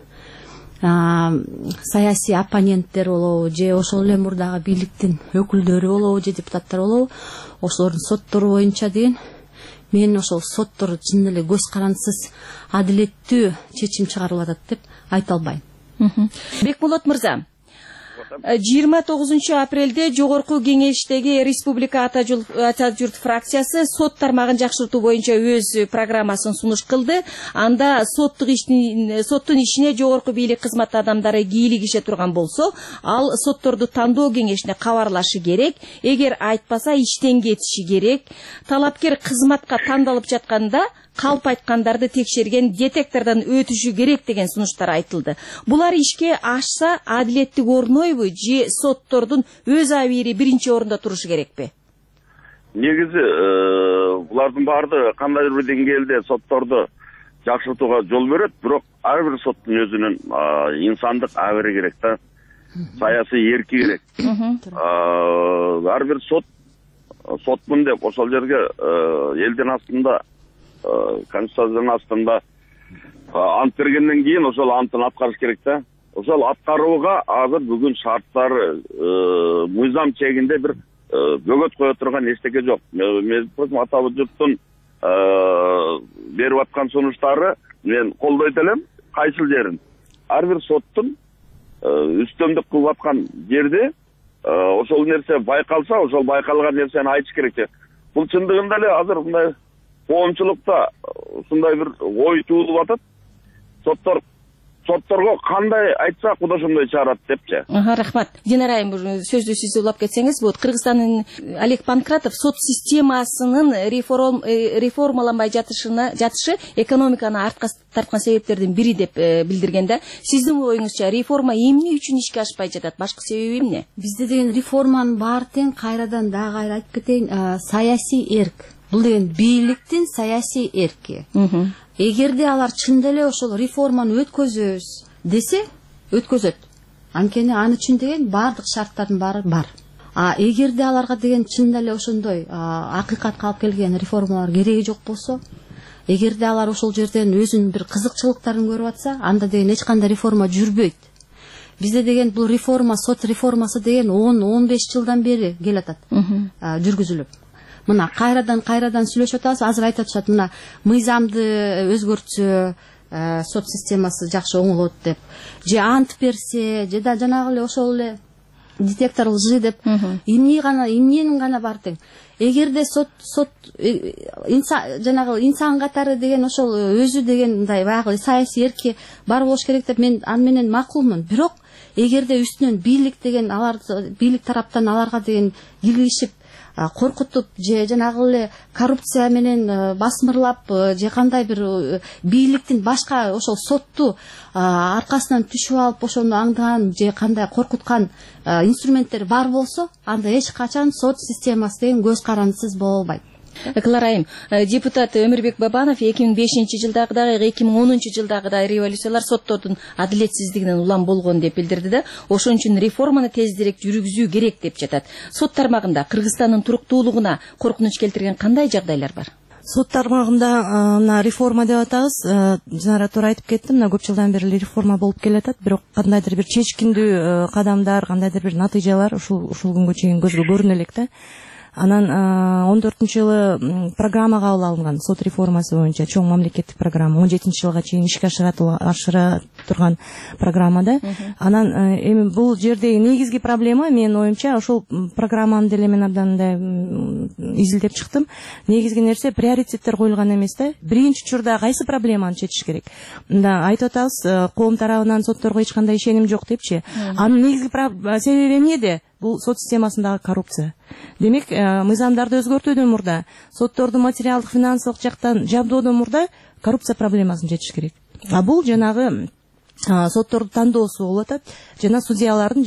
саясий оппоненттер болобу, же ошол эле мурдагы бийликтин өкүлдөрү болобу, же депутаттар болобу, ошолордун соттору боюнча деген мен ошол соттор чын эле көз карандысыз адилеттүү чечим чыгарылып атат деп айта албайм. Бекболот мырза, 29 апрелде жогорку кеңештеги республика ата журт фракциясы сот тармагын жакшыртуу боюнча өз программасын сунуш кылды. Анда соттун ишине жогорку бийлик кызмат адамдары кийлигише турган болсо, ал сотторду тандоо кеңешине кабарлашы керек. Эгер айтпаса иштен кетиши керек. Талапкер кызматка тандалып жатканда калп айткандарды текшерген детектордон өтүшү керек деген сунуштар айтылды. Булар ишке ашса адилеттик орнойбу же соттордун өз абийири биринчи орунда турушу керекпи? Негизи булардын баардыгы кандайдыр бир деңгээлде сотторду жакшыртууга жол берет, бирок ар бир соттун өзүнүн инсандык абийири керек да. Саясий эрки керек. Ар бир сотмун деп ошол жерге элдин астында конституциянын астында ант бергенден кийин ошол антын аткарыш керек да. Ошол аткарууга азыр бүгүн шарттары мыйзам чегинде бир бөгөт кое турган эчтеке жок. Мен ата журттун берип аткан сунуштары мен колдойт элем. Кайсыл жерин? Ар бир соттун үстөмдүк кылып аткан жерде ошол нерсе байкалса, ошол байкалган нерсени айтыш керек. Бул чындыгында эле азыр мындай коомчулукта ушундай бир ой туулуп атат. Сотторго кандай айтса куда ошондой чыгарат депчи. Рахмат. Динара айым, сөздү сиз улап кетсеңиз, бул Кыргызстандын Олег Панкратов сот системасынын реформаланбай жатышы экономиканы артка тарткан себептердин бири деп билдирген да. Сиздин оюңузча реформа эмне үчүн ишке ашпай жатат? Башкы себеби эмне? Бизде деген реформанын баары тең, кайрадан дагы айтып кетейин, саясий эрк. Бул деген бийликтин саясий эрки. Эгерде алар чын эле ошол реформаны өткөзөбүз десе, өткөзөт. Анткени аны үчүн деген баардык шарттардын баары бар. Эгерде аларга деген чын эле ошондой акыйкатка алып келген реформалар кереги жок болсо, эгерде алар ошол жерден өзүнүн бир кызыкчылыктарын көрүп атса, анда деген эч кандай реформа жүрбөйт. Бизде деген бул реформа, сот реформасы деген 10-15 жылдан бери келатат, жүргүзүлүп. Мына кайрадан сүйлөшүп атабыз, азыр айтып атышат, мына мыйзамды өзгөртсө, сот системасы жакшы оңолот деп. Же ант берсе, же да жанагы эле ошол эле детектор лжи деп. Эмненин гана бар тең. Эгерде сот жанагы инсан катары деген ошол өзү деген мындай баягы саясий эрки бар болуш керек деп мен аны менен макулмун. Бирок эгерде үстүнөн бийлик деген бийлик тараптан аларга деген киргизип коркутуп же жанагы эле коррупция менен басмырлап же кандай бир бийликтин башка ошол сотту аркасынан түшүп алып ошону аңдыган же кандай коркуткан инструменттер бар болсо, анда эч качан сот системасы деген көз карандысыз боло албайт. Кларайым, депутат Өмүрбек Бабанов 2005 жылдагы 2010 жылдагы революциялар соттордун адилетсиздигинен улам болгон деп билдирди да, ошон үчүн реформаны тездирээк жүргүзүү керек деп жатат. Сот тармагында Кыргызстандын туруктуулугуна коркунуч келтирген кандай жагдайлар бар? Сот тармагында мына реформа деп атабыз, жана туура айтып кеттим, мына көп жылдан бери реформа болуп келатат, бирок кандайдыр бир чечкиндүү кадамдар, кандайдыр бир натыйжалар ушул күнгө чейин көзгө көрүнө элек да. Анан 14-жылы программа кабыл алынган сот реформасы боюнча чоң мамлекеттик программа 17-жылга чейин ишке ашыра турган программада. Анан эми бул жердеги негизги проблема менин оюмча ошол программаны деле мен абдан изилдеп чыктым. Негизги нерсе приоритеттер коюлган эмес да. Биринчи учурда кайсы проблеманы чечиш керек? Мында айтып атабыз, коом тарабынан сотторго эч кандай ишеним жок депчи. Анын негизги себеби эмнеде? Бул сот системасындагы коррупция. Демек, мыйзамдарды өзгөртүүдөн мурда, сотторду материалдык финансылык жактан жабдоодон мурда коррупция проблемасын чечиш керек. Бул жанагы сотторду тандоосу болуп атат. Жана судьялардын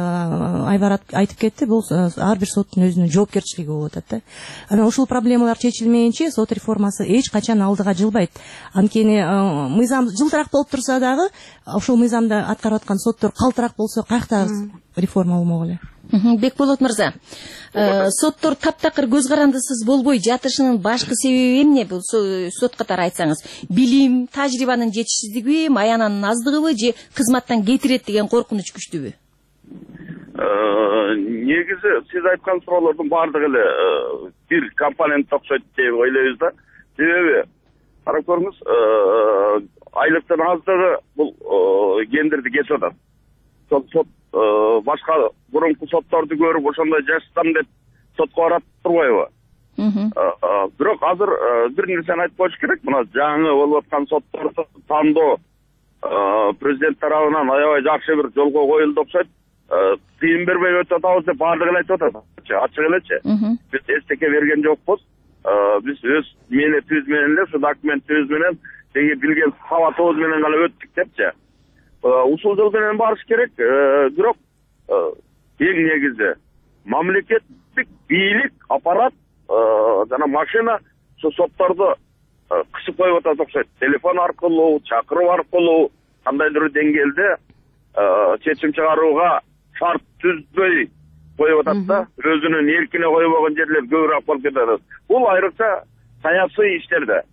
Айвар айтып кетти, бул ар бир соттун өзүнүн жоопкерчилиги болуп атат да. Анан ушул проблемалар чечилмейинче сот реформасы эч качан алдыга жылбайт. Анткени мыйзам жылтыраак болуп турса дагы, ошол мыйзамды аткарып аткан соттор калтыраак болсо, каяктагы реформа болмок эле. Бекболот мырза, соттор таптакыр көз карандысыз болбой жатышынын башкы себеби эмне? Бул сот катары айтсаңыз, билим, тажрыйбанын жетишсиздигиби, маянанын аздыгыбы же кызматтан кетирет деген коркунуч күчтүүбү? Негизи сиз айткан суроолордун баардыгы эле бир компонентке окшойт деп ойлойбуз да. Себеби карап көрүңүз, айлыктын аздыгы бул гендерди кесип атат. Сот башка мурунку сотторду көрүп ошондой жасасам деп сотко барат турбайбы? Бирок азыр бир нерсени айтып коюш керек. Мына жаңы болуп аткан сотторду тандоо президент тарабынан аябай жакшы бир жолго коюлду окшойт. Тыйын бербей өтө атабыз деп баардыгы айтып атат. Ачык элечи. Биз эстекке берген жокпуз. Биз өз мээнетибиз менен эле, ушу документибиз менен, деги билген сабатыбыз менен гана өттүк депчи. Ушул жол менен барыш керек. Бирок эң негизи мамлекеттик бийлик, аппарат жана машина ушу сотторду кысып коюп атат окшойт. Телефон аркылуу, чакыруу аркылуу кандайдыр деңгээлде чечим чыгарууга шарт түзбөй коюп атат да, өзүнүн эркине койбогон жерлер көбүрөөк болуп кетет. Бул айрыкча саясий иштерде,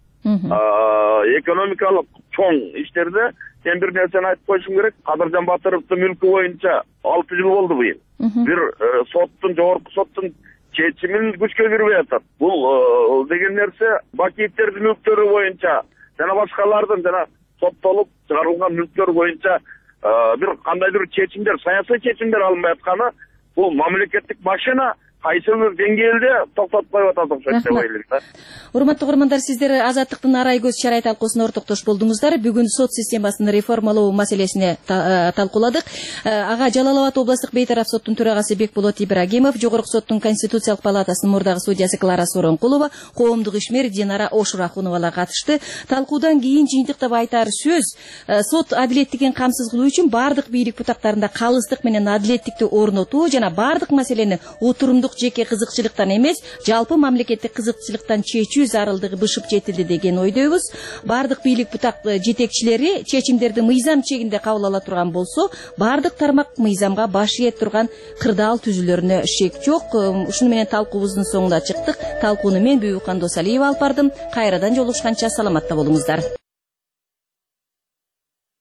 экономикалык чоң иштерде мен бир нерсени айтып коюшум керек. Кадыржан Батыровдун мүлкү боюнча 6 жыл болду быйыл. Бир соттун, жогорку соттун чечимин күчкө кирбей атат. Бул деген нерсе Бакиевдердин мүлктөрү боюнча жана башкалардын жана соттолуп чыгарылган мүлктөр боюнча бир кандайдыр чечимдер, саясий чечимдер алынбай атканы, бул мамлекеттик машина кайсыл деңгээлде токтотуп коюп атат окшойт деп ойлойм да. Урматтуу көрөрмандар, сиздер Азаттыктын арай көз чарай талкуусуна ортоктош болдуңуздар. Бүгүн сот системасын реформалоо маселесине талкууладык. Ага Жалал Абад областык бейтараф соттун төрагасы Бекболот Ибрагимов, Жогорку соттун Конституциялык палатасынын мурдагы судьясы Клара Сооронкулова, коомдук ишмер Динара Ошурахуновалар катышты. Талкуудан кийин жыйынтыктап айтар сөз, сот адилеттигин камсыз кылуу үчүн бардык бийлик бутактарында калыстык менен адилеттикти орнотуу жана бардык маселени отурумдук жеке кызыкчылыктан эмес, жалпы мамлекеттик кызыкчылыктан чечүү зарылдыгы бышып жетилди деген ойдойбуз. Бардык бийлик бутак жетекчилери чечимдерди мыйзам чегинде кабыл ала турган болсо, бардык тармак мыйзамга баш ийе турган кырдаал түзүлөрүнө шек жок. Ушуну менен талкуубуздун соңуна чыктык. Талкууну мен Бүйүкан Досалиева алып бардым. Кайрадан жолугушканча саламатта болуңуздар.